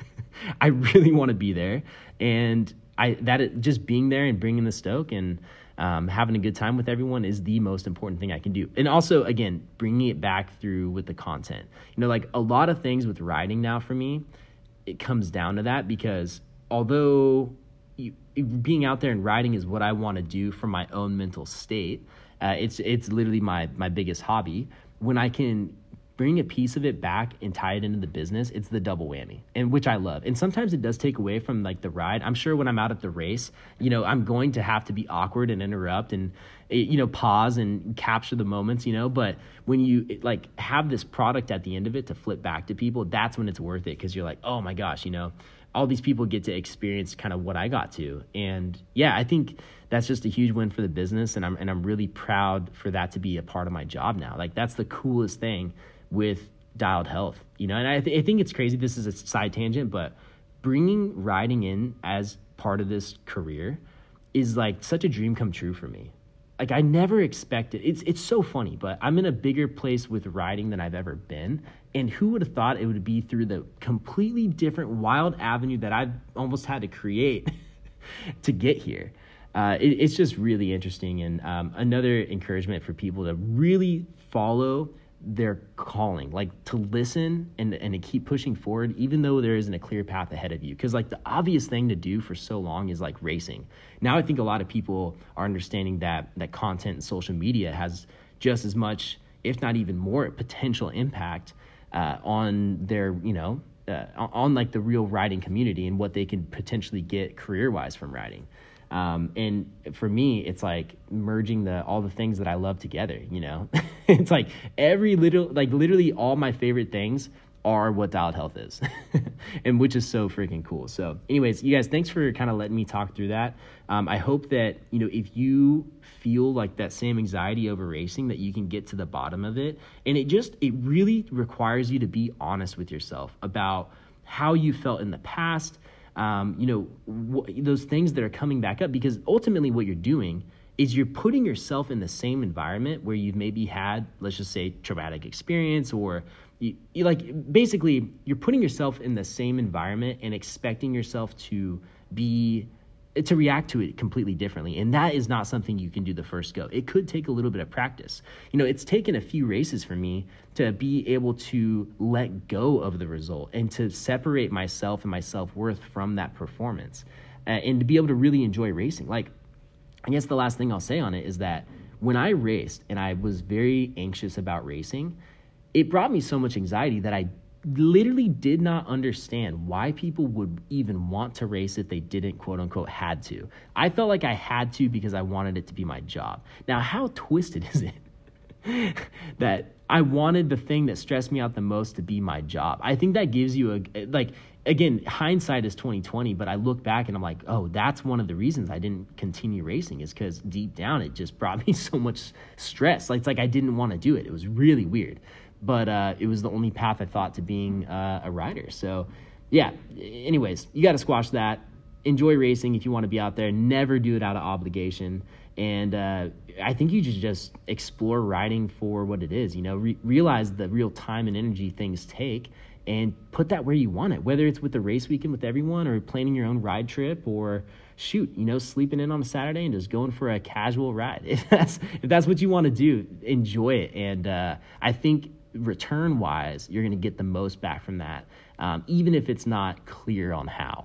S1: I really want to be there. And I, that just being there and bringing the stoke and, Um, having a good time with everyone is the most important thing I can do. And also, again, bringing it back through with the content. You know, like a lot of things with riding now for me, it comes down to that because although you, being out there and riding is what I want to do for my own mental state, uh, it's it's literally my my biggest hobby. When I can bring a piece of it back and tie it into the business, it's the double whammy, and which I love. And sometimes it does take away from like the ride. I'm sure when I'm out at the race, you know, I'm going to have to be awkward and interrupt and, you know, pause and capture the moments, you know, but when you like have this product at the end of it to flip back to people, that's when it's worth it. Cause you're like, oh my gosh, you know, all these people get to experience kind of what I got to. And yeah, I think that's just a huge win for the business. And I'm, and I'm really proud for that to be a part of my job now. Like that's the coolest thing with Dialed Health, you know, and I, th- I think it's crazy. This is a side tangent, but bringing riding in as part of this career is like such a dream come true for me. Like I never expected, it's, it's so funny, but I'm in a bigger place with riding than I've ever been. And who would have thought it would be through the completely different wild avenue that I've almost had to create to get here. Uh, it, it's just really interesting. And um, another encouragement for people to really follow their calling, like to listen and, and to keep pushing forward, even though there isn't a clear path ahead of you. Cause like the obvious thing to do for so long is like racing. Now I think a lot of people are understanding that, that content and social media has just as much, if not even more potential impact uh, on their, you know, uh, on like the real riding community and what they can potentially get career wise from riding. Um, and for me, it's like merging the, all the things that I love together, you know, it's like every little, like literally all my favorite things are what Dialed Health is, and which is so freaking cool. So anyways, you guys, thanks for kind of letting me talk through that. Um, I hope that, you know, if you feel like that same anxiety over racing, that you can get to the bottom of it. And it just, it really requires you to be honest with yourself about how you felt in the past, um, you know, wh- those things that are coming back up, because ultimately what you're doing is you're putting yourself in the same environment where you've maybe had, let's just say, traumatic experience, or you, you like basically you're putting yourself in the same environment and expecting yourself to be to react to it completely differently. And that is not something you can do the first go. It could take a little bit of practice. You know, it's taken a few races for me to be able to let go of the result and to separate myself and my self-worth from that performance, uh, and to be able to really enjoy racing. Like, I guess the last thing I'll say on it is that when I raced and I was very anxious about racing, it brought me so much anxiety that I literally did not understand why people would even want to race if they didn't, quote unquote, had to. I felt like I had to because I wanted it to be my job. Now, how twisted is it that I wanted the thing that stressed me out the most to be my job? I think that gives you a, like, again, hindsight is twenty twenty, but I look back and I'm like, oh, that's one of the reasons I didn't continue racing, is because deep down it just brought me so much stress. Like, it's like I didn't want to do it. It was really weird. But uh, it was the only path I thought to being uh, a rider. So, yeah, anyways, you got to squash that. Enjoy racing if you want to be out there. Never do it out of obligation. And uh, I think you should just explore riding for what it is. You know, re- realize the real time and energy things take, and put that where you want it, whether it's with the race weekend with everyone, or planning your own ride trip, or shoot, you know, sleeping in on a Saturday and just going for a casual ride. If that's, if that's what you want to do, enjoy it. And uh, I think return wise, you're going to get the most back from that, um, even if it's not clear on how.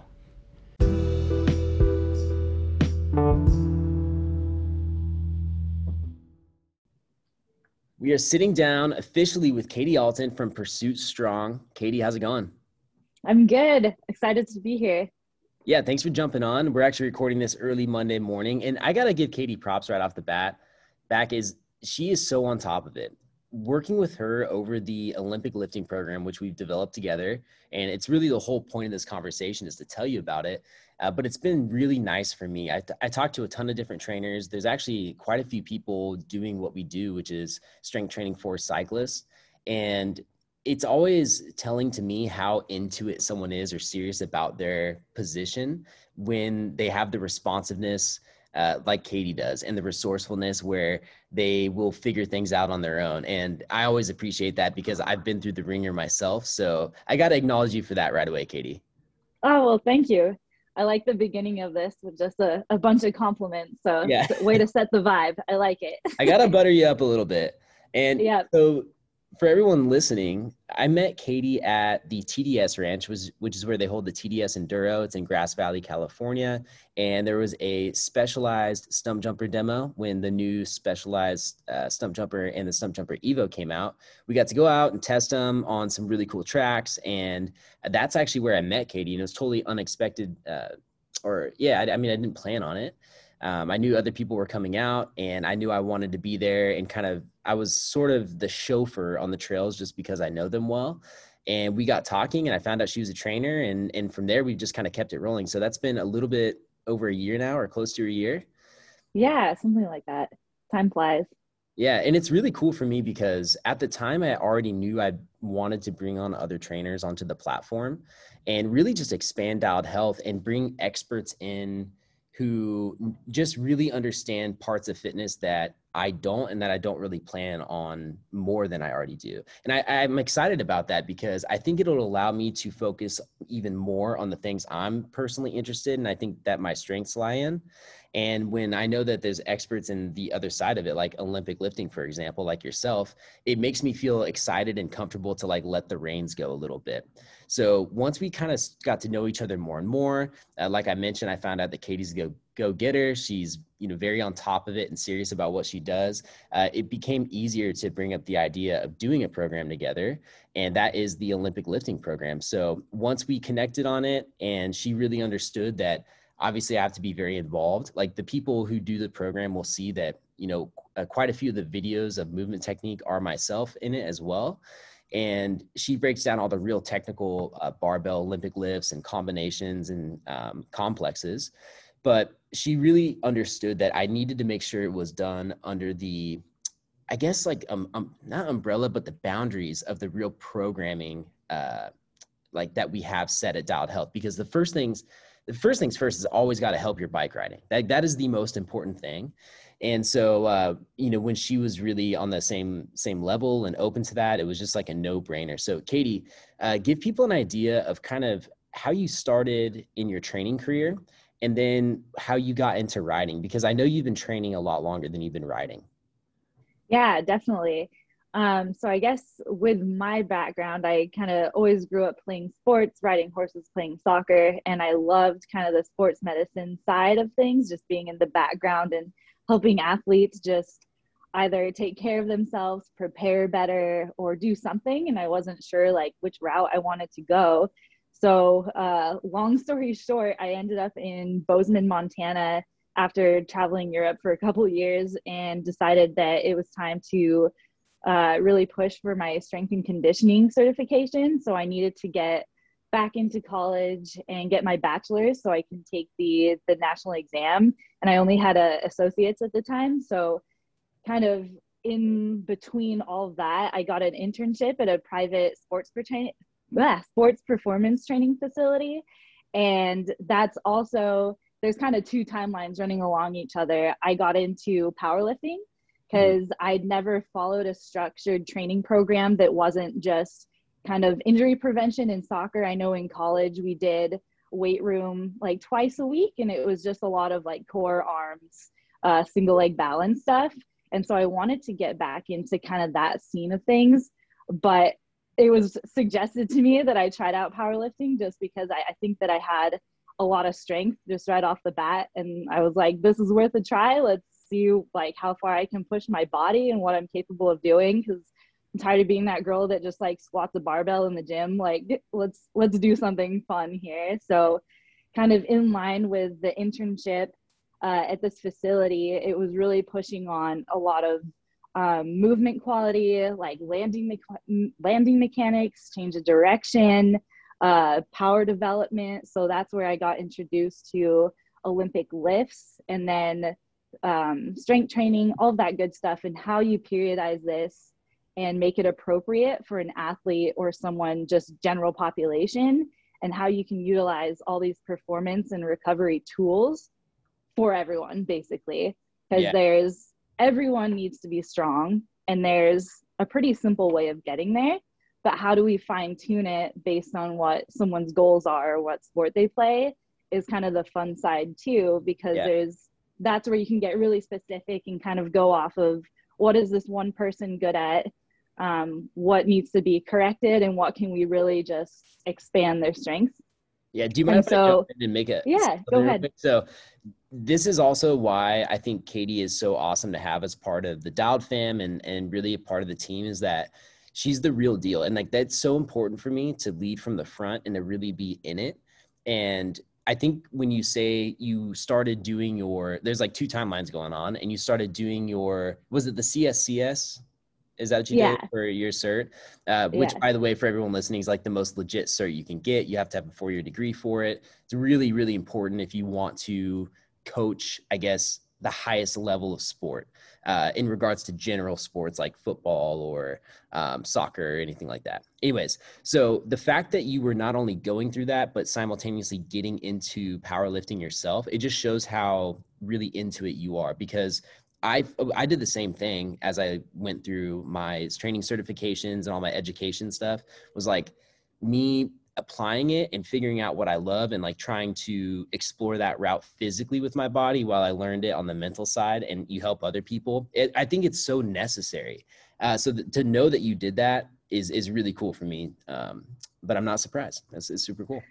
S1: We are sitting down officially with Katie Alton from Pursuit Strong. Katie, how's it going?
S2: I'm good. Excited to be here.
S1: Yeah, thanks for jumping on. We're actually recording this early Monday morning, and I got to give Katie props right off the bat. Back is she is so on top of it. Working with her over the Olympic lifting program, which we've developed together, and it's really the whole point of this conversation is to tell you about it. Uh, but it's been really nice for me. I, I talked to a ton of different trainers. There's actually quite a few people doing what we do, which is strength training for cyclists. And it's always telling to me how into it someone is or serious about their position when they have the responsiveness, uh, like Katie does, and the resourcefulness where they will figure things out on their own. And I always appreciate that because I've been through the ringer myself. So I got to acknowledge you for that right away, Katie.
S2: Oh, well, thank you. I like the beginning of this with just a, a bunch of compliments. So
S1: Yeah.
S2: way to set the vibe. I like it.
S1: I got to butter you up a little bit. And
S2: Yeah.
S1: so for everyone listening, I met Katie at the T D S Ranch, which, which is where they hold the T D S Enduro. It's in Grass Valley, California. And there was a specialized stump jumper demo when the new specialized uh, stump jumper and the stump jumper Evo came out. We got to go out and test them on some really cool tracks. And that's actually where I met Katie. And it was totally unexpected. Uh, or yeah, I, I mean, I didn't plan on it. Um, I knew other people were coming out, and I knew I wanted to be there, and kind of, I was sort of the chauffeur on the trails just because I know them well. And we got talking, and I found out she was a trainer, and, and from there we just kind of kept it rolling. So that's been a little bit over a year now, or close to a year.
S2: Yeah, something like that. Time flies.
S1: Yeah. And it's really cool for me because at the time I already knew I wanted to bring on other trainers onto the platform and really just expand Dialed Health and bring experts in who just really understand parts of fitness that I don't, and that I don't really plan on more than I already do. And I, I'm excited about that because I think it'll allow me to focus even more on the things I'm personally interested in. I think that my strengths lie in. And when I know that there's experts in the other side of it, like Olympic lifting, for example, like yourself, it makes me feel excited and comfortable to like let the reins go a little bit. So once we kind of got to know each other more and more, uh, like I mentioned, I found out that Katie's a go go getter. She's, you know, very on top of it and serious about what she does. Uh, it became easier to bring up the idea of doing a program together. And that is the Olympic lifting program. So once we connected on it and she really understood that obviously I have to be very involved, like the people who do the program will see that, you know, uh, quite a few of the videos of movement technique are myself in it as well. and she breaks down all the real technical uh, barbell Olympic lifts and combinations and um, complexes. But she really understood that I needed to make sure it was done under the, I guess like, um, um not umbrella, but the boundaries of the real programming, uh, like that we have set at Dialed Health. Because the first things, the first things first is always got to help your bike riding. That that is the most important thing. And so, uh, you know, when she was really on the same same level and open to that, it was just like a no brainer. So, Katie, uh, give people an idea of kind of how you started in your training career, and then how you got into riding, because I know you've been training a lot longer than you've been riding.
S2: Yeah, definitely. Um, so I guess with my background, I kind of always grew up playing sports, riding horses, playing soccer, and I loved kind of the sports medicine side of things, just being in the background and helping athletes just either take care of themselves, prepare better, or do something. And I wasn't sure like which route I wanted to go. So uh, long story short, I ended up in Bozeman, Montana after traveling Europe for a couple of years, and decided that it was time to uh, really push for my strength and conditioning certification. So I needed to get back into college and get my bachelor's so I can take the the national exam. And I only had a associate's at the time. So kind of in between all of that, I got an internship at a private sports per- yeah, sports performance training facility. And that's also, there's kind of two timelines running along each other. I got into powerlifting because mm-hmm. I'd never followed a structured training program that wasn't just kind of injury prevention in soccer. I know in college we did weight room like twice a week, and it was just a lot of like core, arms, uh, single leg balance stuff. And so I wanted to get back into kind of that scene of things, but it was suggested to me that I tried out powerlifting just because I, I think that I had a lot of strength just right off the bat. And I was like, this is worth a try. Let's see like how far I can push my body and what I'm capable of doing. Cause I'm tired of being that girl that just like squats a barbell in the gym. Like let's, let's do something fun here. So kind of in line with the internship uh, at this facility, it was really pushing on a lot of um, movement quality, like landing, me- landing mechanics, change of direction, uh, power development. So that's where I got introduced to Olympic lifts, and then um, strength training, all of that good stuff, and how you periodize this and make it appropriate for an athlete or someone just general population, and how you can utilize all these performance and recovery tools for everyone, basically, because yeah. there's everyone needs to be strong, and there's a pretty simple way of getting there, but how do we fine tune it based on what someone's goals are, or what sport they play, is kind of the fun side too, because yeah. there's that's where you can get really specific and kind of go off of what is this one person good at, um, what needs to be corrected, and what can we really just expand their strengths.
S1: Yeah. Do you mind and if so, I jump in and make it?
S2: Yeah, go ahead.
S1: So this is also why I think Katie is so awesome to have as part of the Dialed fam, and, and really a part of the team, is that she's the real deal. And like, that's so important for me to lead from the front and to really be in it. And I think when you say you started doing your, there's like two timelines going on, and you started doing your, was it the C S C S? Is that what you yeah. did for your cert? Uh, which, yeah. by the way, for everyone listening, is like the most legit cert you can get. You have to have a four-year degree for it. It's really, really important if you want to coach, I guess, the highest level of sport uh, in regards to general sports like football or um, soccer or anything like that. Anyways, so the fact that you were not only going through that, but simultaneously getting into powerlifting yourself, it just shows how really into it you are. Because I I did the same thing as I went through my training certifications and all my education stuff, was like me applying it and figuring out what I love, and like trying to explore that route physically with my body while I learned it on the mental side, and you help other people. It, I think it's so necessary. Uh, so th- to know that you did that is, is really cool for me. Um, but I'm not surprised. That's it's super cool.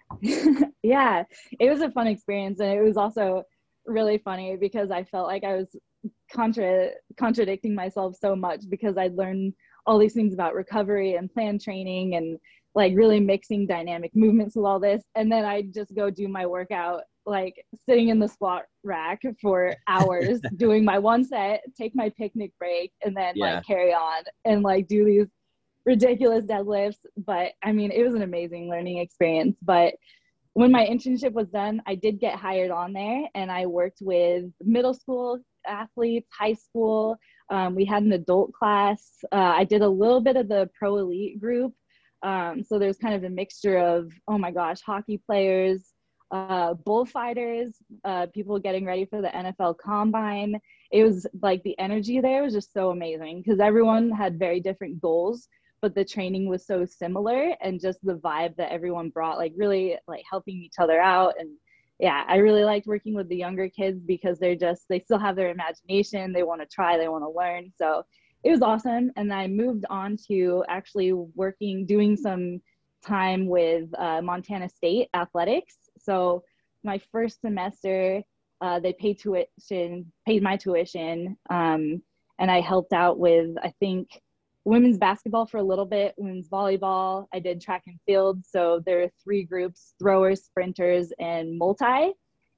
S2: Yeah, it was a fun experience. And it was also really funny because I felt like I was contra contradicting myself so much, because I'd learned all these things about recovery and plan training and like really mixing dynamic movements with all this. And then I just go do my workout, like sitting in the squat rack for hours, doing my one set, take my picnic break, and then yeah. like carry on and like do these ridiculous deadlifts. But I mean, it was an amazing learning experience. But when my internship was done, I did get hired on there, and I worked with middle school athletes, high school. Um, we had an adult class. Uh, I did a little bit of the pro elite group. Um, so there's kind of a mixture of, oh my gosh, hockey players, uh, bullfighters, uh, people getting ready for the N F L combine. It was like the energy there was just so amazing because everyone had very different goals, but the training was so similar, and just the vibe that everyone brought, like really like helping each other out. And yeah, I really liked working with the younger kids because they're just, they still have their imagination. They want to try, they want to learn. So it was awesome. And I moved on to actually working, doing some time with uh, Montana State athletics. So my first semester, uh, they paid tuition, paid my tuition. Um, and I helped out with, I think, women's basketball for a little bit, women's volleyball. I did track and field. So there are three groups: throwers, sprinters, and multi.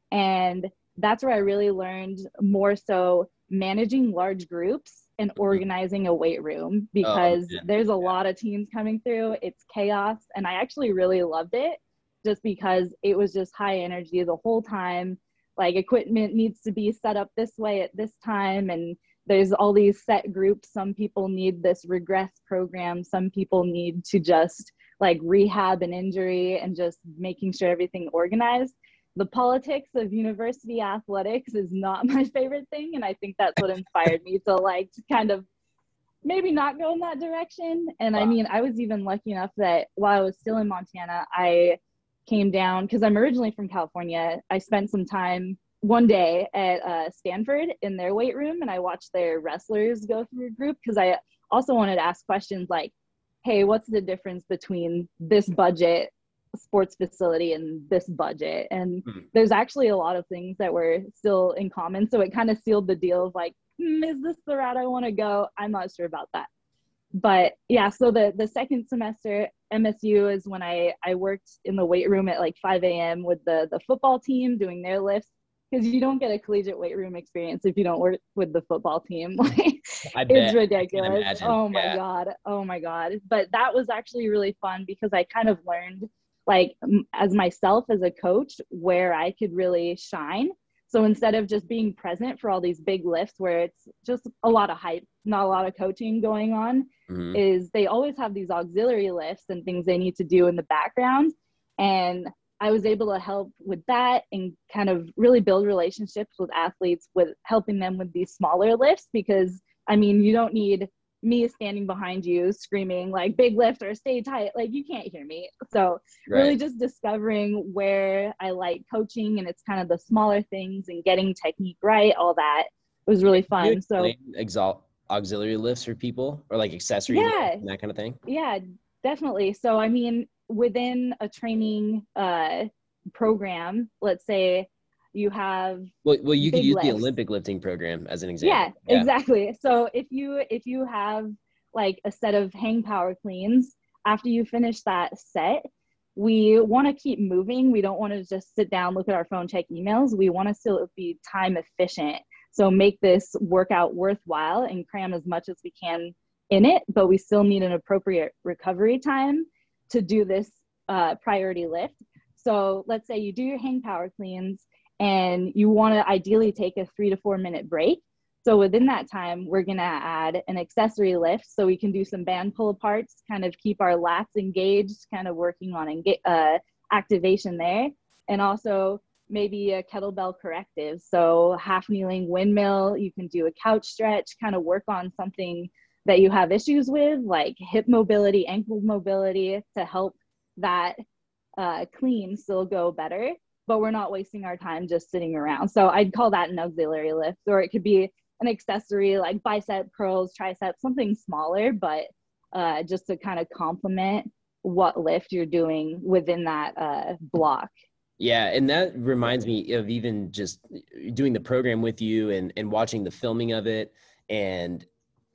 S2: And that's where I really learned more so managing large groups and organizing a weight room, because
S1: Oh,
S2: there's a
S1: yeah.
S2: lot of teams coming through. It's chaos. And I actually really loved it just because it was just high energy the whole time. Like equipment needs to be set up this way at this time. And there's all these set groups. Some people need this regress program. Some people need to just like rehab an injury, and just making sure everything organized. The politics of university athletics is not my favorite thing. And I think that's what inspired me to like to kind of maybe not go in that direction. And I
S1: Wow.
S2: mean, I was even lucky enough that while I was still in Montana, I came down because I'm originally from California. I spent some time one day at uh, Stanford in their weight room, and I watched their wrestlers go through a group because I also wanted to ask questions like, hey, what's the difference between this budget sports facility and this budget? And
S1: Hmm.
S2: there's actually a lot of things that were still in common. So it kind of sealed the deal of like, hmm, is this the route I want to go? I'm not sure about that. But yeah, so the the second semester M S U is when I I worked in the weight room at like five a.m. with the the football team doing their lifts, because you don't get a collegiate weight room experience if you don't work with the football team. Like
S1: I
S2: it's
S1: bet. I can
S2: ridiculous.
S1: imagine.
S2: Oh my
S1: Yeah.
S2: god. Oh my god. But that was actually really fun because I kind of learned like as myself as a coach where I could really shine. So instead of just being present for all these big lifts where it's just a lot of hype, not a lot of coaching going on,
S1: Mm-hmm.
S2: is they always have these auxiliary lifts and things they need to do in the background. And I was able to help with that and kind of really build relationships with athletes with helping them with these smaller lifts, because I mean, you don't need me standing behind you screaming like big lift or stay tight. Like you can't hear me. So
S1: Right.
S2: really just discovering where I like coaching, and it's kind of the smaller things and getting technique right, all that was really
S1: Can you
S2: fun. So
S1: explain exalt auxiliary lifts for people, or like accessory lifts
S2: yeah,
S1: and that kind of thing?
S2: yeah, definitely. So I mean, within a training uh, program, let's say you have
S1: Well, well, you could
S2: big
S1: use the
S2: lifts.
S1: Olympic lifting program as an
S2: Yeah,
S1: example. Yeah.
S2: exactly. So if you if you have like a set of hang power cleans, after you finish that set, we want to keep moving. We don't want to just sit down, look at our phone, check emails. We want to still be time efficient. So make this workout worthwhile and cram as much as we can in it, but we still need an appropriate recovery time to do this uh, priority lift. So let's say you do your hang power cleans and you want to ideally take a three to four minute break. So within that time, we're going to add an accessory lift so we can do some band pull aparts, kind of keep our lats engaged, kind of working on enga- uh, activation there. And also maybe a kettlebell corrective. So half kneeling windmill, you can do a couch stretch, kind of work on something that you have issues with, like hip mobility, ankle mobility, to help that uh, clean still go better. But we're not wasting our time just sitting around. So I'd call that an auxiliary lift, or it could be an accessory like bicep curls, triceps, something smaller, but uh, just to kind of complement what lift you're doing within that uh, block.
S1: Yeah, and that reminds me of even just doing the program with you and and watching the filming of it, and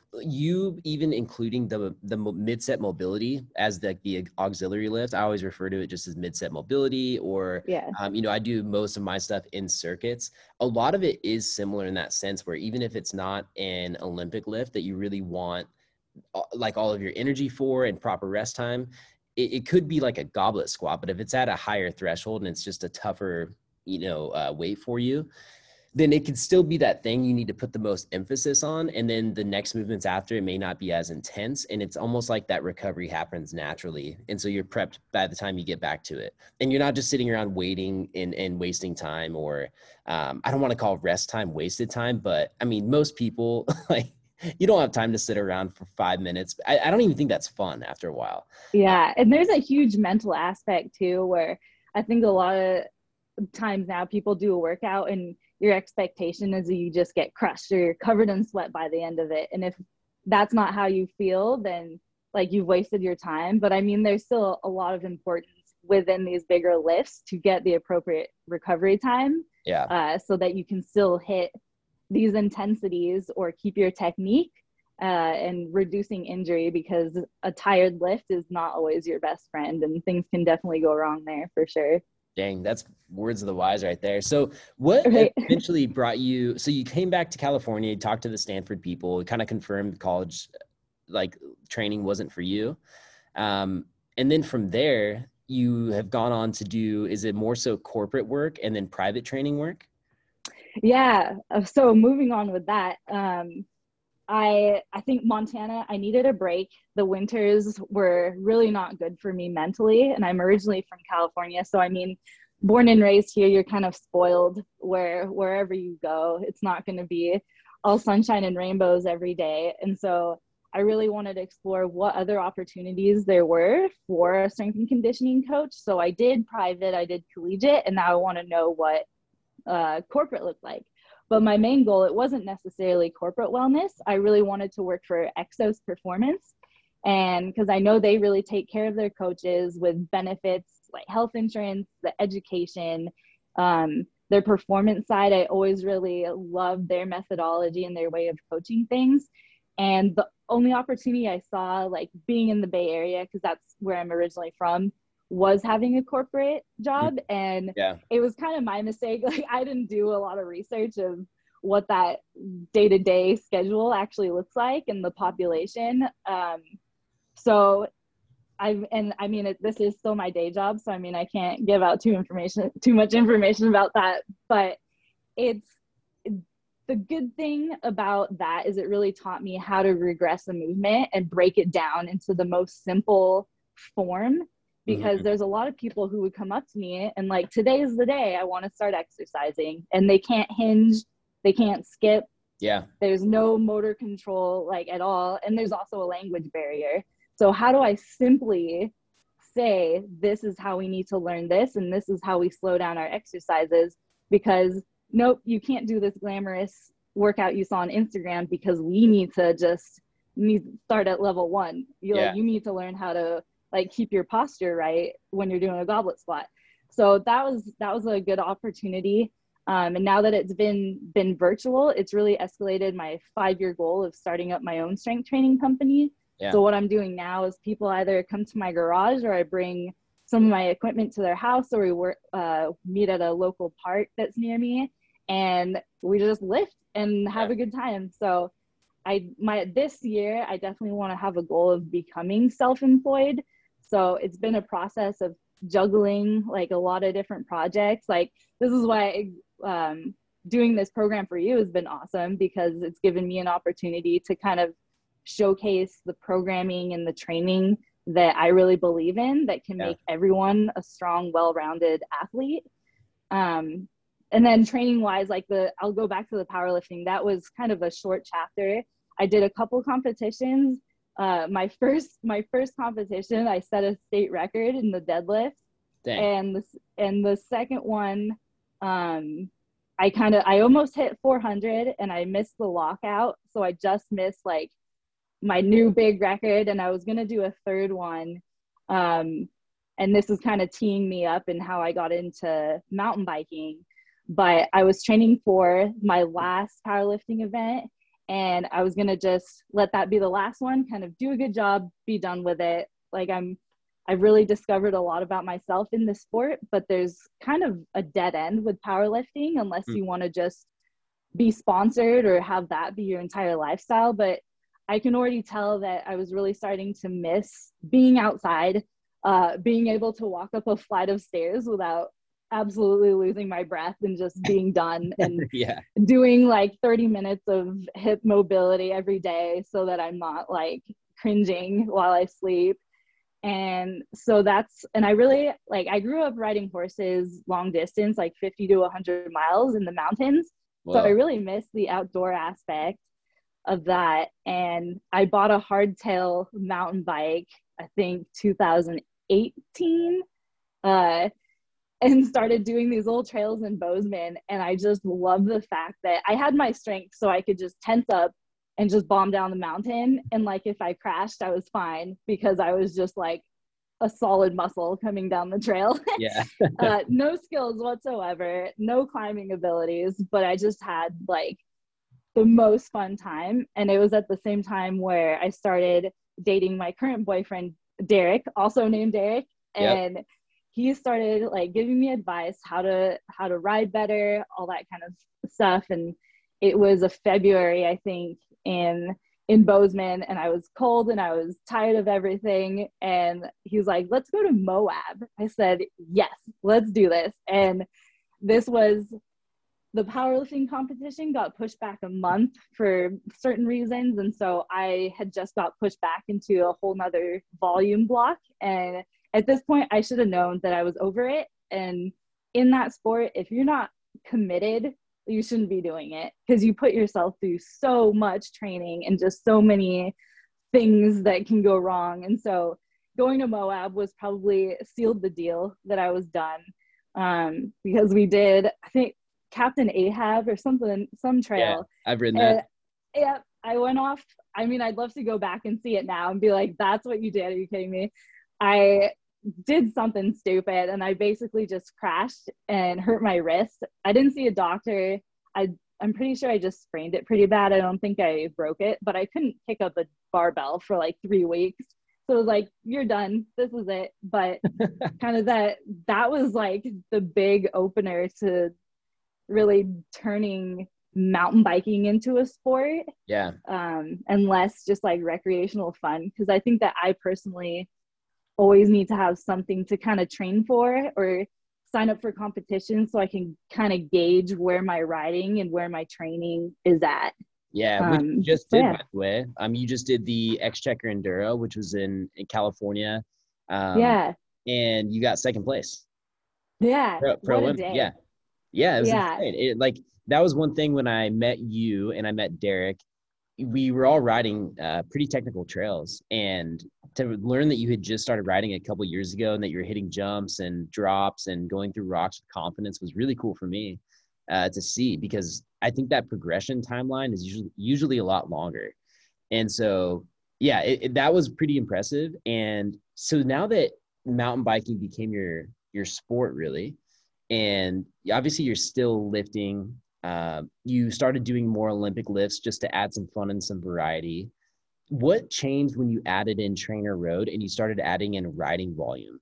S1: you even including the the mid-set mobility as the, the auxiliary lift. I always refer to it just as mid-set mobility, or
S2: Yeah.
S1: um, you know, I do most of my stuff in circuits. A lot of it is similar in that sense, where even if it's not an Olympic lift that you really want uh, like all of your energy for and proper rest time, it, it could be like a goblet squat. But if it's at a higher threshold and it's just a tougher, you know, uh, weight for you, then it could still be that thing you need to put the most emphasis on. And then the next movements after it may not be as intense. And it's almost like that recovery happens naturally. And so you're prepped by the time you get back to it. And you're not just sitting around waiting and, and wasting time, or um, I don't want to call rest time wasted time, but I mean, most people, like, you don't have time to sit around for five minutes. I, I don't even think that's fun after a while.
S2: Yeah. And there's a huge mental aspect too, where I think a lot of times now people do a workout and your expectation is that you just get crushed or you're covered in sweat by the end of it. And if that's not how you feel, then like you've wasted your time. But I mean, there's still a lot of importance within these bigger lifts to get the appropriate recovery time.
S1: Yeah.
S2: Uh, so that you can still hit these intensities or keep your technique uh, and reducing injury, because a tired lift is not always your best friend and things can definitely go wrong there for sure.
S1: Dang, that's words of the wise right there. So what
S2: Right.
S1: eventually brought you, so you came back to California, talked to the Stanford people, kind of confirmed college, like training wasn't for you. Um, and then from there, you have gone on to do, is it more so corporate work and then private training work?
S2: Yeah. So moving on with that, um, I I think Montana, I needed a break. The winters were really not good for me mentally, and I'm originally from California. So I mean, born and raised here, you're kind of spoiled where wherever you go. It's not going to be all sunshine and rainbows every day. And so I really wanted to explore what other opportunities there were for a strength and conditioning coach. So I did private, I did collegiate, and now I want to know what uh, corporate looked like. But my main goal, it wasn't necessarily corporate wellness. I really wanted to work for Exos Performance. And because I know they really take care of their coaches with benefits like health insurance, the education, um, their performance side. I always really loved their methodology and their way of coaching things. And the only opportunity I saw, like being in the Bay Area, because that's where I'm originally from, was having a corporate job. And
S1: yeah.
S2: It was kind of my mistake. Like I didn't do a lot of research of what that day-to-day schedule actually looks like and the population. Um, so I've, and I mean, it, this is still my day job. So, I mean, I can't give out too information, too much information about that, but it's, the good thing about that is it really taught me how to regress a movement and break it down into the most simple form. Because mm-hmm. there's a lot of people who would come up to me and like, today is the day I want to start exercising, and they can't hinge, they can't skip.
S1: Yeah.
S2: There's no motor control like at all. And there's also a language barrier. So how do I simply say, this is how we need to learn this, and this is how we slow down our exercises? Because nope, you can't do this glamorous workout you saw on Instagram, because we need to just need start at level one. You
S1: yeah.
S2: like, you need to learn how to like keep your posture right when you're doing a goblet squat. So that was that was a good opportunity. Um, and now that it's been been virtual, it's really escalated my five-year goal of starting up my own strength training company. Yeah. So what I'm doing now is people either come to my garage, or I bring some of my equipment to their house, or we work uh, meet at a local park that's near me, and we just lift and have yeah. a good time. So I my this year I definitely want to have a goal of becoming self-employed. So it's been a process of juggling like a lot of different projects. Like this is why um, doing this program for you has been awesome, because it's given me an opportunity to kind of showcase the programming and the training that I really believe in that can yeah. make everyone a strong, well-rounded athlete. Um, and then training wise, like the, I'll go back to the powerlifting. That was kind of a short chapter. I did a couple competitions. Uh, my first, my first competition, I set a state record in the deadlift. Dang. And the, and the second one, um, I kind of, I almost hit four hundred and I missed the lockout. So I just missed like my new big record, and I was going to do a third one. Um, and this is kind of teeing me up in how I got into mountain biking. But I was training for my last powerlifting event, and I was going to just let that be the last one, kind of do a good job, be done with it. Like I'm, I've really discovered a lot about myself in this sport, but there's kind of a dead end with powerlifting unless mm. you want to just be sponsored or have that be your entire lifestyle. But I can already tell that I was really starting to miss being outside, uh, being able to walk up a flight of stairs without absolutely losing my breath and just being done, and
S1: Yeah.
S2: doing like thirty minutes of hip mobility every day so that I'm not like cringing while I sleep. And so that's, and I really like, I grew up riding horses long distance, like fifty to one hundred miles in the mountains. So I
S1: Whoa.
S2: really miss the outdoor aspect of that. And I bought a hardtail mountain bike, I think two thousand eighteen, uh, and started doing these little trails in Bozeman. And I just love the fact that I had my strength, so I could just tense up and just bomb down the mountain. And like, if I crashed, I was fine because I was just like a solid muscle coming down the trail.
S1: Yeah.
S2: uh, no skills whatsoever, no climbing abilities, but I just had like the most fun time. And it was at the same time where I started dating my current boyfriend, Derek, also named Derek.
S1: Yep.
S2: And he started like giving me advice how to how to ride better, all that kind of stuff. And it was a February, I think, in in Bozeman, and I was cold and I was tired of everything. And he was like, let's go to Moab. I said, yes, let's do this. And this was, the powerlifting competition got pushed back a month for certain reasons. And so I had just got pushed back into a whole nother volume block. And at this point, I should have known that I was over it. And in that sport, if you're not committed, you shouldn't be doing it, because you put yourself through so much training and just so many things that can go wrong. And so going to Moab was probably sealed the deal that I was done, um, because we did, I think, Captain Ahab or something, some trail.
S1: Yeah, I've ridden
S2: and,
S1: that.
S2: Yeah, I went off. I mean, I'd love to go back and see it now and be like, that's what you did. Are you kidding me? I did something stupid and I basically just crashed and hurt my wrist. I didn't see a doctor. I, I'm pretty sure I just sprained it pretty bad. I don't think I broke it, but I couldn't pick up a barbell for like three weeks. So it was like, you're done. This is it. But kind of that, that was like the big opener to really turning mountain biking into a sport.
S1: Yeah.
S2: Um, and less just like recreational fun. Because I think that I personally always need to have something to kind of train for or sign up for competitions so I can kind of gauge where my riding and where my training is at.
S1: Yeah, which you
S2: Um,
S1: just
S2: so
S1: did,
S2: yeah.
S1: by the way. Um, you just did the X-Checker Enduro, which was in, in California. Um,
S2: Yeah.
S1: and you got second place.
S2: Yeah.
S1: Pro, pro
S2: What a
S1: women.
S2: day.
S1: Yeah. Yeah, it was
S2: Yeah.
S1: insane. It, like, that was one thing when I met you and I met Derek. We were all riding uh, pretty technical trails, and to learn that you had just started riding a couple years ago and that you're hitting jumps and drops and going through rocks with confidence was really cool for me uh, to see, because I think that progression timeline is usually usually a lot longer. And so, yeah, it, it, that was pretty impressive. And so now that mountain biking became your your sport, really, and obviously you're still lifting. Uh, you started doing more Olympic lifts just to add some fun and some variety. What changed when you added in Trainer Road and you started adding in riding volume?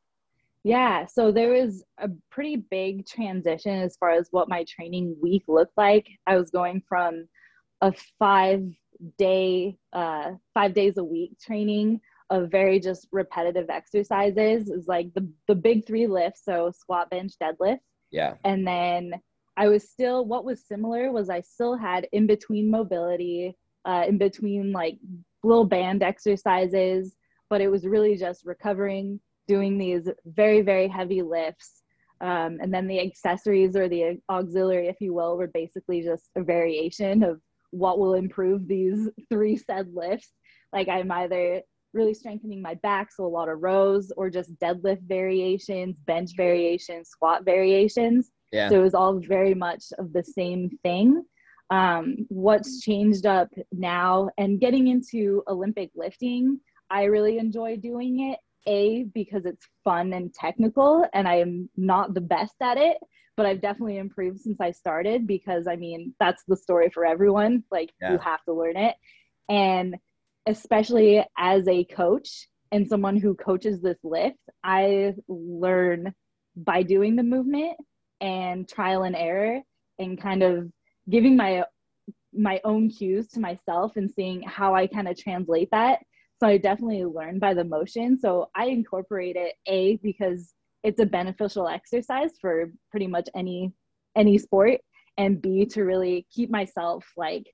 S2: Yeah. So there was a pretty big transition as far as what my training week looked like. I was going from a five day, uh, five days a week training of very just repetitive exercises. Is like the, the big three lifts. So squat, bench, deadlift.
S1: Yeah.
S2: And then I was still, what was similar was I still had in between mobility, uh, in between like little band exercises, but it was really just recovering, doing these very, very heavy lifts. Um, and then the accessories or the auxiliary, if you will, were basically just a variation of what will improve these three said lifts. Like I'm either really strengthening my back, so a lot of rows, or just deadlift variations, bench variations, squat variations.
S1: Yeah.
S2: So it was all very much of the same thing. Um, what's changed up now and getting into Olympic lifting, I really enjoy doing it. A, because it's fun and technical, and I am not the best at it, but I've definitely improved since I started, because I mean, that's the story for everyone. Like
S1: Yeah.
S2: you have to learn it. And especially as a coach and someone who coaches this lift, I learn by doing the movement and trial and error and kind of giving my my own cues to myself and seeing how I kind of translate that. So I definitely learn by the motion. So I incorporate it, A, because it's a beneficial exercise for pretty much any any sport, and B, to really keep myself like,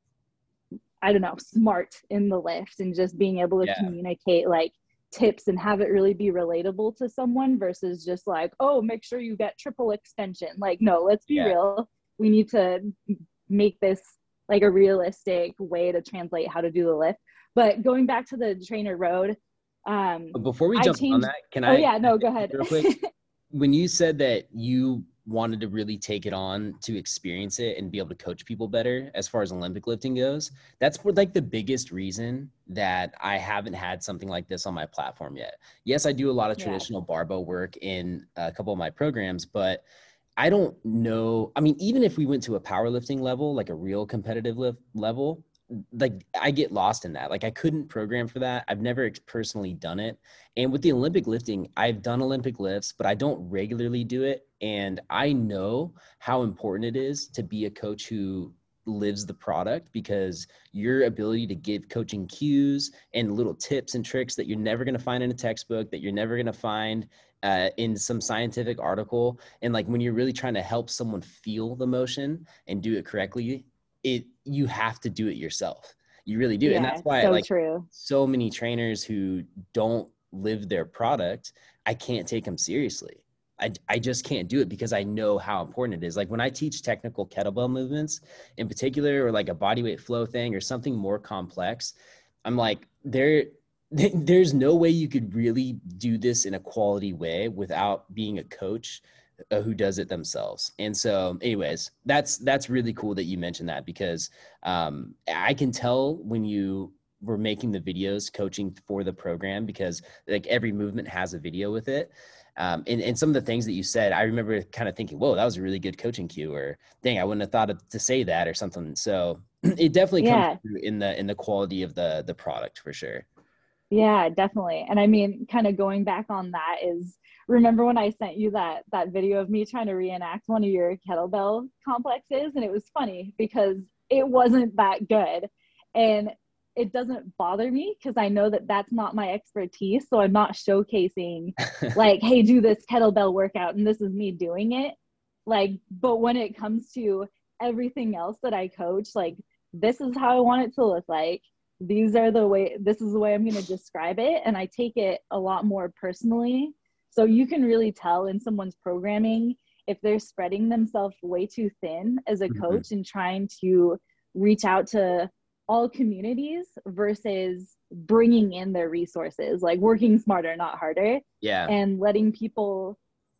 S2: I don't know, smart in the lift and just being able to
S1: Yeah.
S2: communicate like tips and have it really be relatable to someone versus just like, oh, make sure you get triple extension. Like, no, let's be
S1: Yeah.
S2: real. We need to make this like a realistic way to translate how to do the lift. But going back to the trainer road, um,
S1: But before we
S2: I
S1: jump on
S2: changed.
S1: that, can
S2: Oh
S1: I,
S2: yeah,
S1: can I
S2: no, go
S1: interrupt
S2: ahead.
S1: real quick? When you said that you wanted to really take it on to experience it and be able to coach people better as far as Olympic lifting goes, that's for like the biggest reason that I haven't had something like this on my platform yet. Yes, I do a lot of
S2: Yeah.
S1: traditional barbell work in a couple of my programs, but I don't know. I mean, even if we went to a powerlifting level, like a real competitive lift level, like I get lost in that. Like I couldn't program for that. I've never personally done it. And with the Olympic lifting, I've done Olympic lifts, but I don't regularly do it. And I know how important it is to be a coach who lives the product, because your ability to give coaching cues and little tips and tricks that you're never going to find in a textbook, that you're never going to find uh, in some scientific article. And like when you're really trying to help someone feel the motion and do it correctly, it, you have to do it yourself. You really do.
S2: Yeah,
S1: And that's why
S2: so
S1: like
S2: true.
S1: so many trainers who don't live their product, I can't take them seriously. I, I just can't do it because I know how important it is. Like when I teach technical kettlebell movements in particular, or like a bodyweight flow thing or something more complex, I'm like, there, there's no way you could really do this in a quality way without being a coach uh, who does it themselves. And so anyways, that's, that's really cool that you mentioned that, because um, I can tell when you were making the videos coaching for the program, because like every movement has a video with it. Um, and, and some of the things that you said, I remember kind of thinking, whoa, that was a really good coaching cue, or dang, I wouldn't have thought of, to say that or something. So it definitely comes
S2: Yeah.
S1: through in the, in the quality of the, the product for sure.
S2: Yeah, definitely. And I mean, kind of going back on that is, remember when I sent you that that video of me trying to reenact one of your kettlebell complexes? And it was funny because it wasn't that good. And it doesn't bother me because I know that that's not my expertise. So I'm not showcasing like, hey, do this kettlebell workout and this is me doing it. Like, but when it comes to everything else that I coach, like, this is how I want it to look like. These are the way, this is the way I'm going to describe it. And I take it a lot more personally. So you can really tell in someone's programming if they're spreading themselves way too thin as a
S1: Mm-hmm.
S2: coach and trying to reach out to all communities versus bringing in their resources, like working smarter, not harder.
S1: Yeah.
S2: And letting people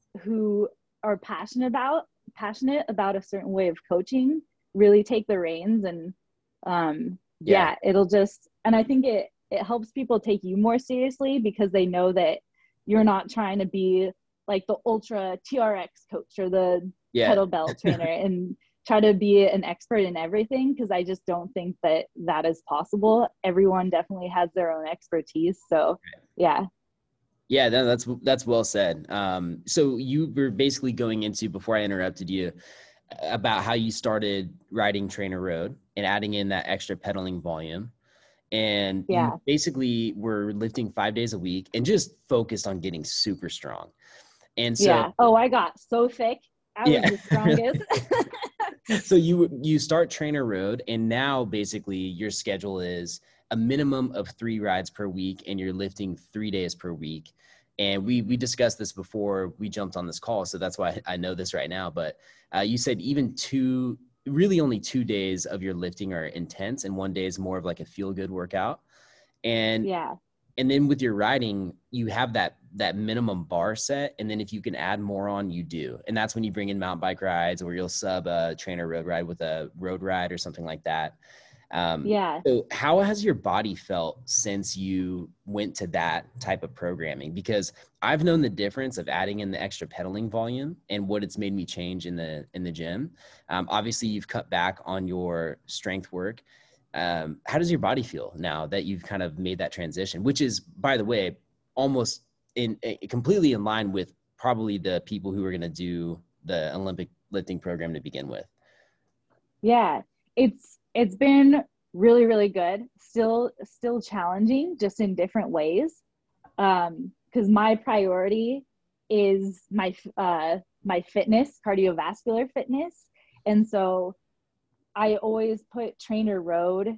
S2: who are passionate about passionate about a certain way of coaching really take the reins. And um yeah. yeah it'll just, and I think it it helps people take you more seriously because they know that you're not trying to be like the ultra T R X coach or the
S1: Yeah.
S2: kettlebell trainer and try to be an expert in everything, because I just don't think that that is possible. Everyone definitely has their own expertise. So yeah.
S1: Yeah, no, that's that's well said. Um, so you were basically going into, before I interrupted you, about how you started riding Trainer Road and adding in that extra pedaling volume. And
S2: Yeah.
S1: you basically were lifting five days a week and just focused on getting super strong. And so,
S2: yeah. Oh, I got so thick. I
S1: yeah.
S2: was the strongest.
S1: So you you start Trainer Road, and now basically your schedule is a minimum of three rides per week, and you're lifting three days per week. And we we discussed this before we jumped on this call, so that's why I know this right now. But uh, you said even two, really only two days of your lifting are intense, and one day is more of like a feel good workout. And
S2: yeah.
S1: and then with your riding, you have that that minimum bar set, and then if you can add more on, you do. And that's when you bring in mountain bike rides, or you'll sub a Trainer Road ride with a road ride or something like that. Um,
S2: Yeah.
S1: So how has your body felt since you went to that type of programming? Because I've known the difference of adding in the extra pedaling volume and what it's made me change in the in the gym. Um, obviously, you've cut back on your strength work. Um, how does your body feel now that you've kind of made that transition, which is, by the way, almost in, in completely in line with probably the people who are going to do the Olympic lifting program to begin with?
S2: Yeah. It's It's been really, really good. Still, still challenging, just in different ways. Um, because my priority is my uh my fitness, cardiovascular fitness, and so I always put trainer road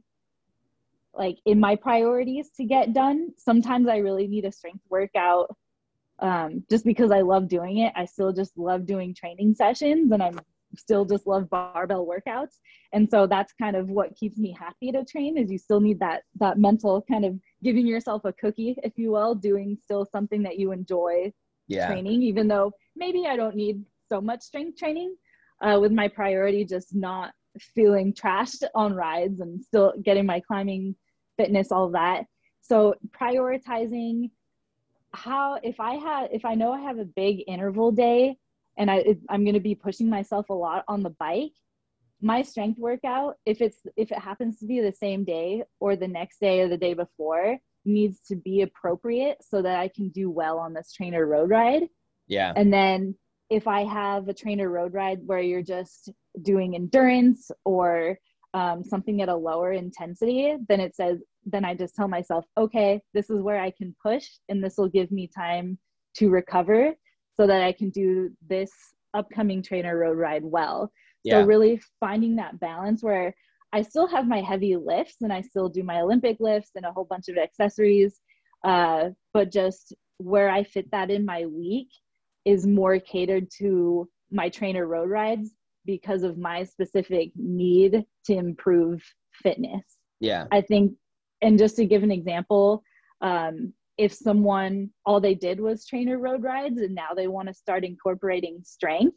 S2: like in my priorities to get done. Sometimes I really need a strength workout um, just because I love doing it. I still just love doing training sessions and I'm still just love barbell workouts. And so that's kind of what keeps me happy to train is you still need that, that mental kind of giving yourself a cookie, if you will, doing still something that you enjoy
S1: Yeah.
S2: training, even though maybe I don't need so much strength training uh, with my priority, just not feeling trashed on rides and still getting my climbing fitness, all that. So prioritizing how, if I had, if I know I have a big interval day and I, it, I'm going to be pushing myself a lot on the bike, my strength workout, if it's, if it happens to be the same day or the next day or the day before, needs to be appropriate so that I can do well on this trainer road ride.
S1: Yeah.
S2: And then if I have a trainer road ride where you're just doing endurance or um, something at a lower intensity, then it says, then I just tell myself, okay, this is where I can push and this will give me time to recover so that I can do this upcoming trainer road ride well.
S1: Yeah.
S2: So really finding that balance where I still have my heavy lifts and I still do my Olympic lifts and a whole bunch of accessories, uh, but just where I fit that in my week is more catered to my trainer road rides because of my specific need to improve fitness.
S1: Yeah.
S2: I think, and just to give an example, um, if someone, all they did was trainer road rides and now they want to start incorporating strength,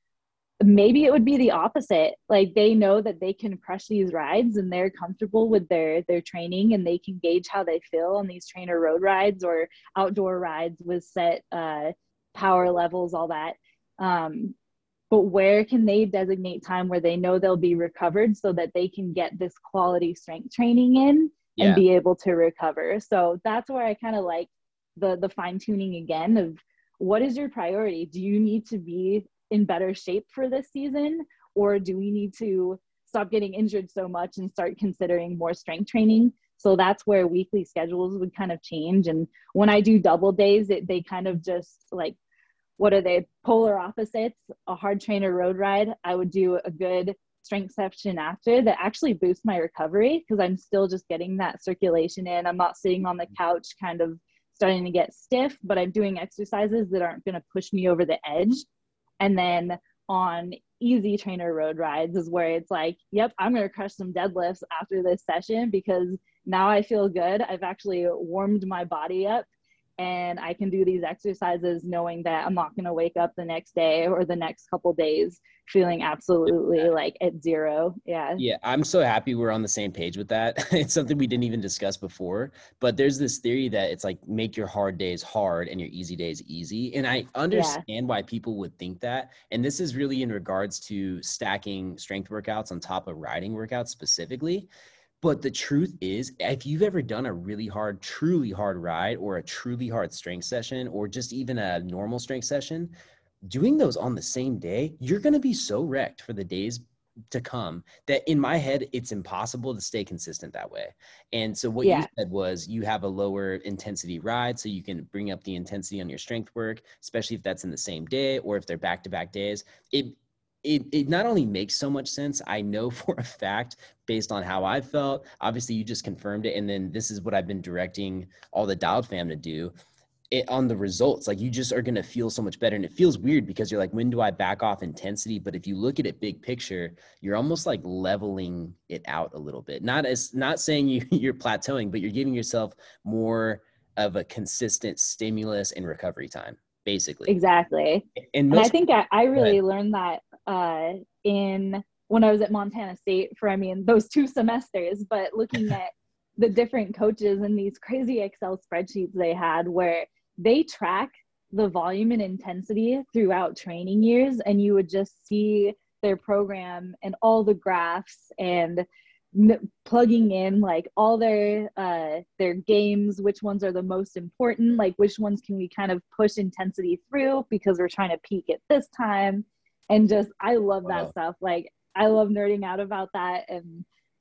S2: maybe it would be the opposite. Like they know that they can crush these rides and they're comfortable with their, their training and they can gauge how they feel on these trainer road rides or outdoor rides with set uh, power levels, all that. Um, but where can they designate time where they know they'll be recovered so that they can get this quality strength training in and
S1: Yeah.
S2: be able to recover? So that's where I kind of like the, the fine tuning again of what is your priority? Do you need to be in better shape for this season? Or do we need to stop getting injured so much and start considering more strength training? So that's where weekly schedules would kind of change. And when I do double days, it, they kind of just like, what are they, polar opposites? A hard trainer road ride, I would do a good strength session after that actually boosts my recovery because I'm still just getting that circulation in. I'm not sitting on the couch kind of starting to get stiff, but I'm doing exercises that aren't going to push me over the edge. And then on easy trainer road rides is where it's like, yep, I'm going to crush some deadlifts after this session because now I feel good. I've actually warmed my body up and I can do these exercises knowing that I'm not going to wake up the next day or the next couple days feeling absolutely like at zero. Yeah.
S1: Yeah, I'm so happy we're on the same page with that. It's something we didn't even discuss before, but there's this theory that it's like make your hard days hard and your easy days easy. And I understand
S2: Yeah.
S1: why people would think that. And this is really in regards to stacking strength workouts on top of riding workouts specifically. But the truth is, if you've ever done a really hard, truly hard ride or a truly hard strength session, or just even a normal strength session, doing those on the same day, you're going to be so wrecked for the days to come that in my head, it's impossible to stay consistent that way. And so what you
S2: Yeah.
S1: said was you have a lower intensity ride so you can bring up the intensity on your strength work, especially if that's in the same day or if they're back-to-back days. It It, it not only makes so much sense, I know for a fact, based on how I felt, obviously you just confirmed it. And then this is what I've been directing all the Dialed fam to do it on the results. Like you just are going to feel so much better. And it feels weird because you're like, when do I back off intensity? But if you look at it big picture, you're almost like leveling it out a little bit. Not as, not saying you, you're plateauing, but you're giving yourself more of a consistent stimulus and recovery time, basically.
S2: Exactly.
S1: And
S2: And I
S1: most
S2: think I, I
S1: Go ahead.
S2: really learned that uh, in when I was at Montana State for, I mean, those two semesters, but looking at the different coaches and these crazy Excel spreadsheets they had where they track the volume and intensity throughout training years. And you would just see their program and all the graphs and n- plugging in like all their uh their games, which ones are the most important, like which ones can we kind of push intensity through because we're trying to peak at this time. And just I love that
S1: Wow.
S2: stuff. Like I love nerding out about that and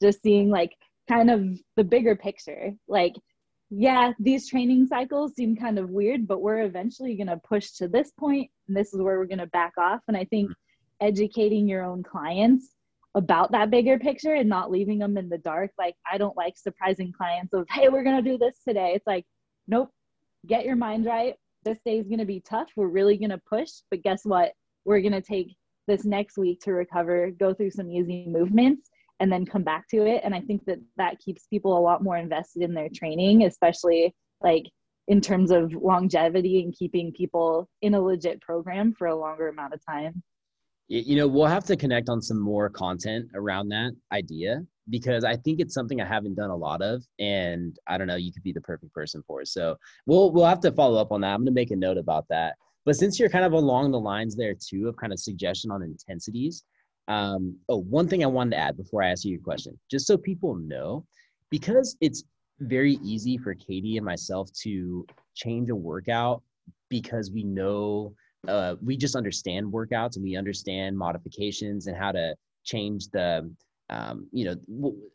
S2: just seeing like kind of the bigger picture. Like, yeah, these training cycles seem kind of weird, but we're eventually going to push to this point, and this is where we're going to back off. And I think educating your own clients about that bigger picture and not leaving them in the dark. Like, I don't like surprising clients of, hey, we're going to do this today. It's like, nope, get your mind right. This day is going to be tough. We're really going to push, but guess what? We're going to take this next week to recover, go through some easy movements, and then come back to it. And I think that that keeps people a lot more invested in their training, especially like in terms of longevity and keeping people in a legit program for a longer amount of time.
S1: You know, we'll have to connect on some more content around that idea, because I think it's something I haven't done a lot of, and I don't know, you could be the perfect person for it. So we'll, we'll have to follow up on that. I'm going to make a note about that. But since you're kind of along the lines there too, of kind of suggestion on intensities. Um, oh, one thing I wanted to add before I ask you your question, just so people know, because it's very easy for Katie and myself to change a workout because we know Uh, we just understand workouts, and we understand modifications and how to change the, um, you know,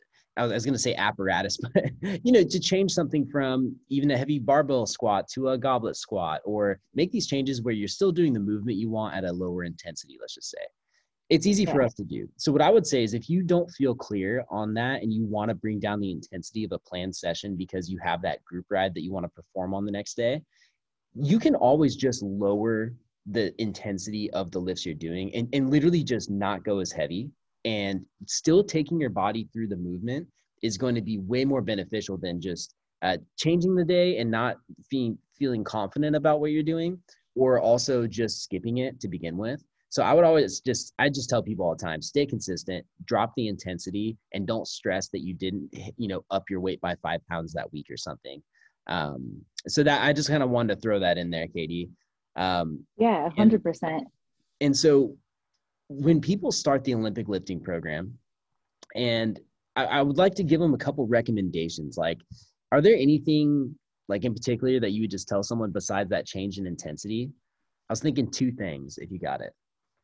S1: I was, was going to say apparatus, but, you know, to change something from even a heavy barbell squat to a goblet squat, or make these changes where you're still doing the movement you want at a lower intensity, let's just say. It's easy yeah. for us to do. So what I would say is, if you don't feel clear on that and you want to bring down the intensity of a planned session because you have that group ride that you want to perform on the next day, you can always just lower the intensity of the lifts you're doing, and, and literally just not go as heavy, and still taking your body through the movement is going to be way more beneficial than just uh, changing the day and not feeling, feeling confident about what you're doing, or also just skipping it to begin with. So I would always just, I just tell people all the time, stay consistent, drop the intensity, and don't stress that you didn't, you know, up your weight by five pounds that week or something. Um, so that I just kind of wanted to throw that in there, Katie. Um,
S2: yeah, one hundred percent.
S1: And, and so when people start the Olympic lifting program, and I, I would like to give them a couple recommendations, like, are there anything like in particular that you would just tell someone besides that change in intensity? I was thinking two things, if you got it.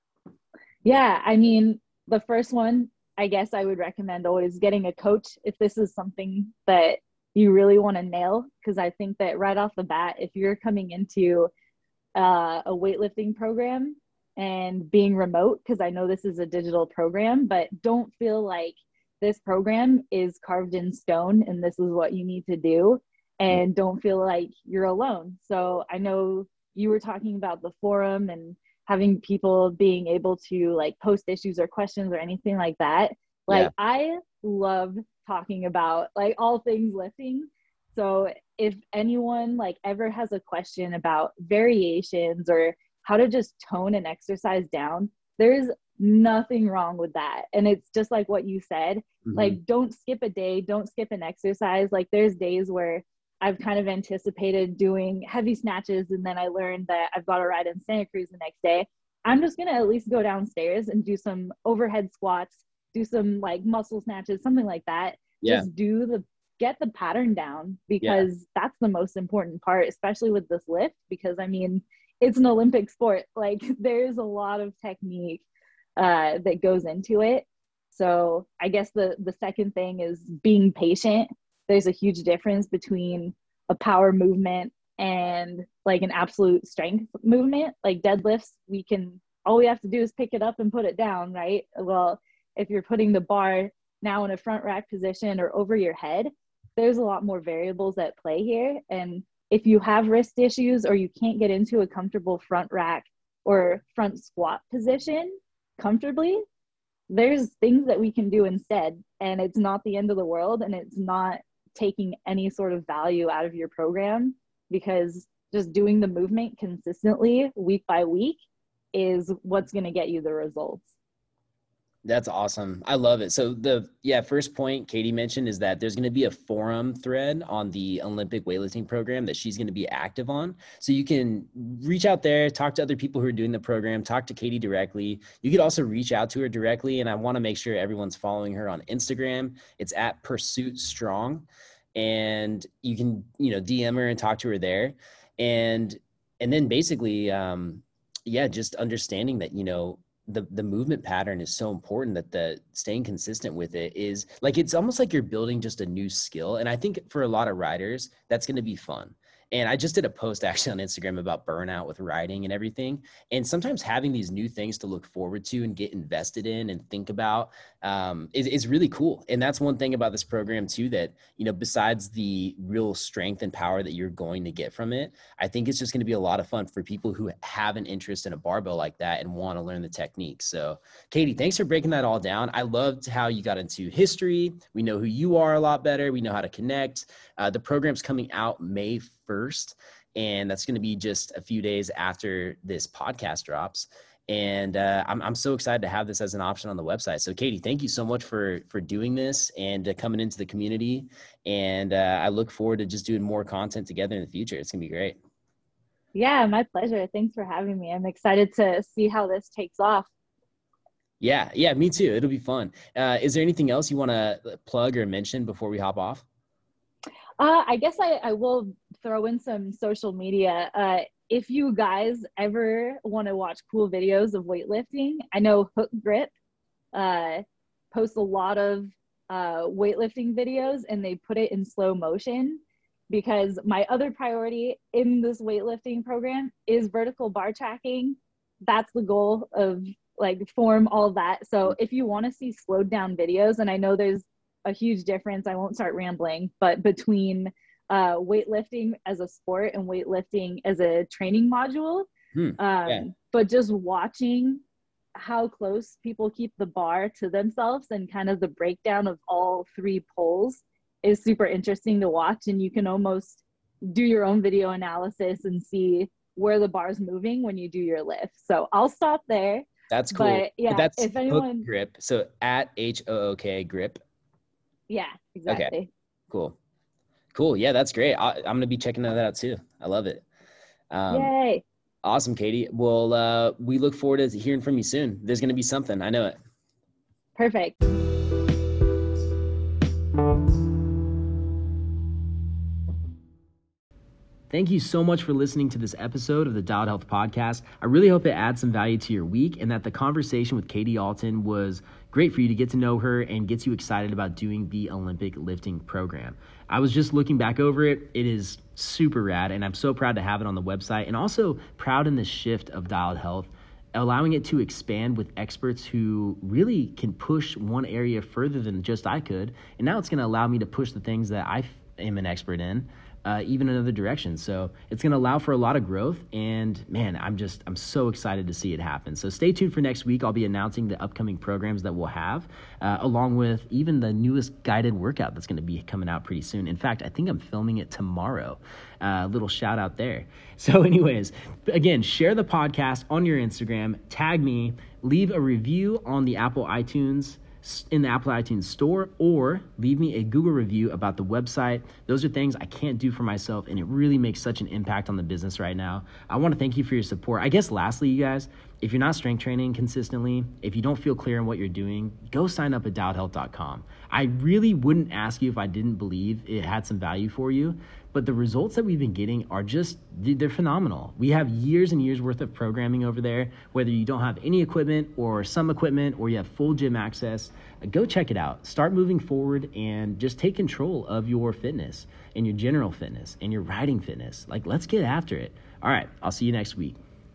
S2: Yeah. I mean, the first one, I guess I would recommend always getting a coach if this is something that you really want to nail. Cause I think that right off the bat, if you're coming into Uh, a weightlifting program and being remote, because I know this is a digital program, but don't feel like this program is carved in stone and this is what you need to do, and don't feel like you're alone. So I know you were talking about the forum and having people being able to like post issues or questions or anything like that. Like, yeah. I love talking about like all things lifting. So if anyone like ever has a question about variations or how to just tone an exercise down, there's nothing wrong with that. And it's just like what you said, mm-hmm. like, don't skip a day, don't skip an exercise. Like, there's days where I've kind of anticipated doing heavy snatches, and then I learned that I've got to ride in Santa Cruz the next day. I'm just going to at least go downstairs and do some overhead squats, do some like muscle snatches, something like that. Yeah. Just do the get the pattern down, because yeah. that's the most important part, especially with this lift, because I mean, it's an Olympic sport. Like, there's a lot of technique uh, that goes into it. So I guess the, the second thing is being patient. There's a huge difference between a power movement and like an absolute strength movement. Like deadlifts, we can, all we have to do is pick it up and put it down, right? Well, if you're putting the bar now in a front rack position or over your head, there's a lot more variables at play here. And if you have wrist issues or you can't get into a comfortable front rack or front squat position comfortably, there's things that we can do instead. And it's not the end of the world, and it's not taking any sort of value out of your program, because just doing the movement consistently week by week is what's going to get you the results.
S1: That's awesome. I love it. So the, yeah, first point Katie mentioned is that there's going to be a forum thread on the Olympic weightlifting program that she's going to be active on. So you can reach out there, talk to other people who are doing the program, talk to Katie directly. You could also reach out to her directly. And I want to make sure everyone's following her on Instagram. It's at Pursuit Strong. And you can, you know, D M her and talk to her there. And, and then basically, um, yeah, just understanding that, you know, the the movement pattern is so important that the staying consistent with it is like, it's almost like you're building just a new skill. And I think for a lot of riders, that's going to be fun. And I just did a post actually on Instagram about burnout with riding and everything. And sometimes having these new things to look forward to and get invested in and think about um, is, is really cool. And that's one thing about this program too, that, you know, besides the real strength and power that you're going to get from it, I think it's just going to be a lot of fun for people who have an interest in a barbell like that and want to learn the technique. So Katie, thanks for breaking that all down. I loved how you got into history. We know who you are a lot better. We know how to connect. Uh, the program's coming out May first, and that's going to be just a few days after this podcast drops. And uh, I'm I'm so excited to have this as an option on the website. So Katie, thank you so much for for doing this and uh, coming into the community. And uh, I look forward to just doing more content together in the future. It's gonna be great.
S2: Yeah, my pleasure. Thanks for having me. I'm excited to see how this takes off.
S1: Yeah, yeah, me too. It'll be fun. Uh, is there anything else you want to plug or mention before we hop off?
S2: Uh, I guess I, I will throw in some social media. Uh, if you guys ever want to watch cool videos of weightlifting, I know Hook Grip uh, posts a lot of uh, weightlifting videos, and they put it in slow motion, because my other priority in this weightlifting program is vertical bar tracking. That's the goal of like form, all of that. So if you want to see slowed down videos, and I know there's a huge difference, I won't start rambling, but between uh, weightlifting as a sport and weightlifting as a training module,
S1: Hmm.
S2: um,
S1: Yeah.
S2: but just watching how close people keep the bar to themselves and kind of the breakdown of all three poles is super interesting to watch. And you can almost do your own video analysis and see where the bar's moving when you do your lift. So I'll stop there.
S1: That's cool.
S2: But yeah,
S1: but that's
S2: if anyone,
S1: Hook Grip. So at H O O K Grip.
S2: yeah, exactly.
S1: Okay. Cool. Cool. Yeah, that's great. I, I'm going to be checking that out too. I love it. Um,
S2: Yay.
S1: Awesome, Katie. Well, uh, we look forward to hearing from you soon. There's going to be something. I know it.
S2: Perfect.
S1: Thank you so much for listening to this episode of the Dialed Health Podcast. I really hope it adds some value to your week, and that the conversation with Katie Alton was great for you to get to know her and gets you excited about doing the Olympic lifting program. I was just looking back over it. It is super rad, and I'm so proud to have it on the website, and also proud in the shift of Dialed Health, allowing it to expand with experts who really can push one area further than just I could. And now it's going to allow me to push the things that I am an expert in, Uh, even in other directions. So it's going to allow for a lot of growth, and man, I'm just, I'm so excited to see it happen. So stay tuned for next week. I'll be announcing the upcoming programs that we'll have, uh, along with even the newest guided workout that's going to be coming out pretty soon. In fact, I think I'm filming it tomorrow. A uh, little shout out there. So anyways, again, share the podcast on your Instagram, tag me, leave a review on the Apple iTunes in the Apple iTunes store, or leave me a Google review about the website. Those are things I can't do for myself, and it really makes such an impact on the business right now. I want to thank you for your support. I guess lastly, you guys, if you're not strength training consistently, if you don't feel clear on what you're doing, go sign up at dialed health dot com. I really wouldn't ask you if I didn't believe it had some value for you, but the results that we've been getting are just, they're phenomenal. We have years and years worth of programming over there, whether you don't have any equipment or some equipment, or you have full gym access. Go check it out. Start moving forward and just take control of your fitness and your general fitness and your riding fitness. Like, let's get after it. All right, I'll see you next week.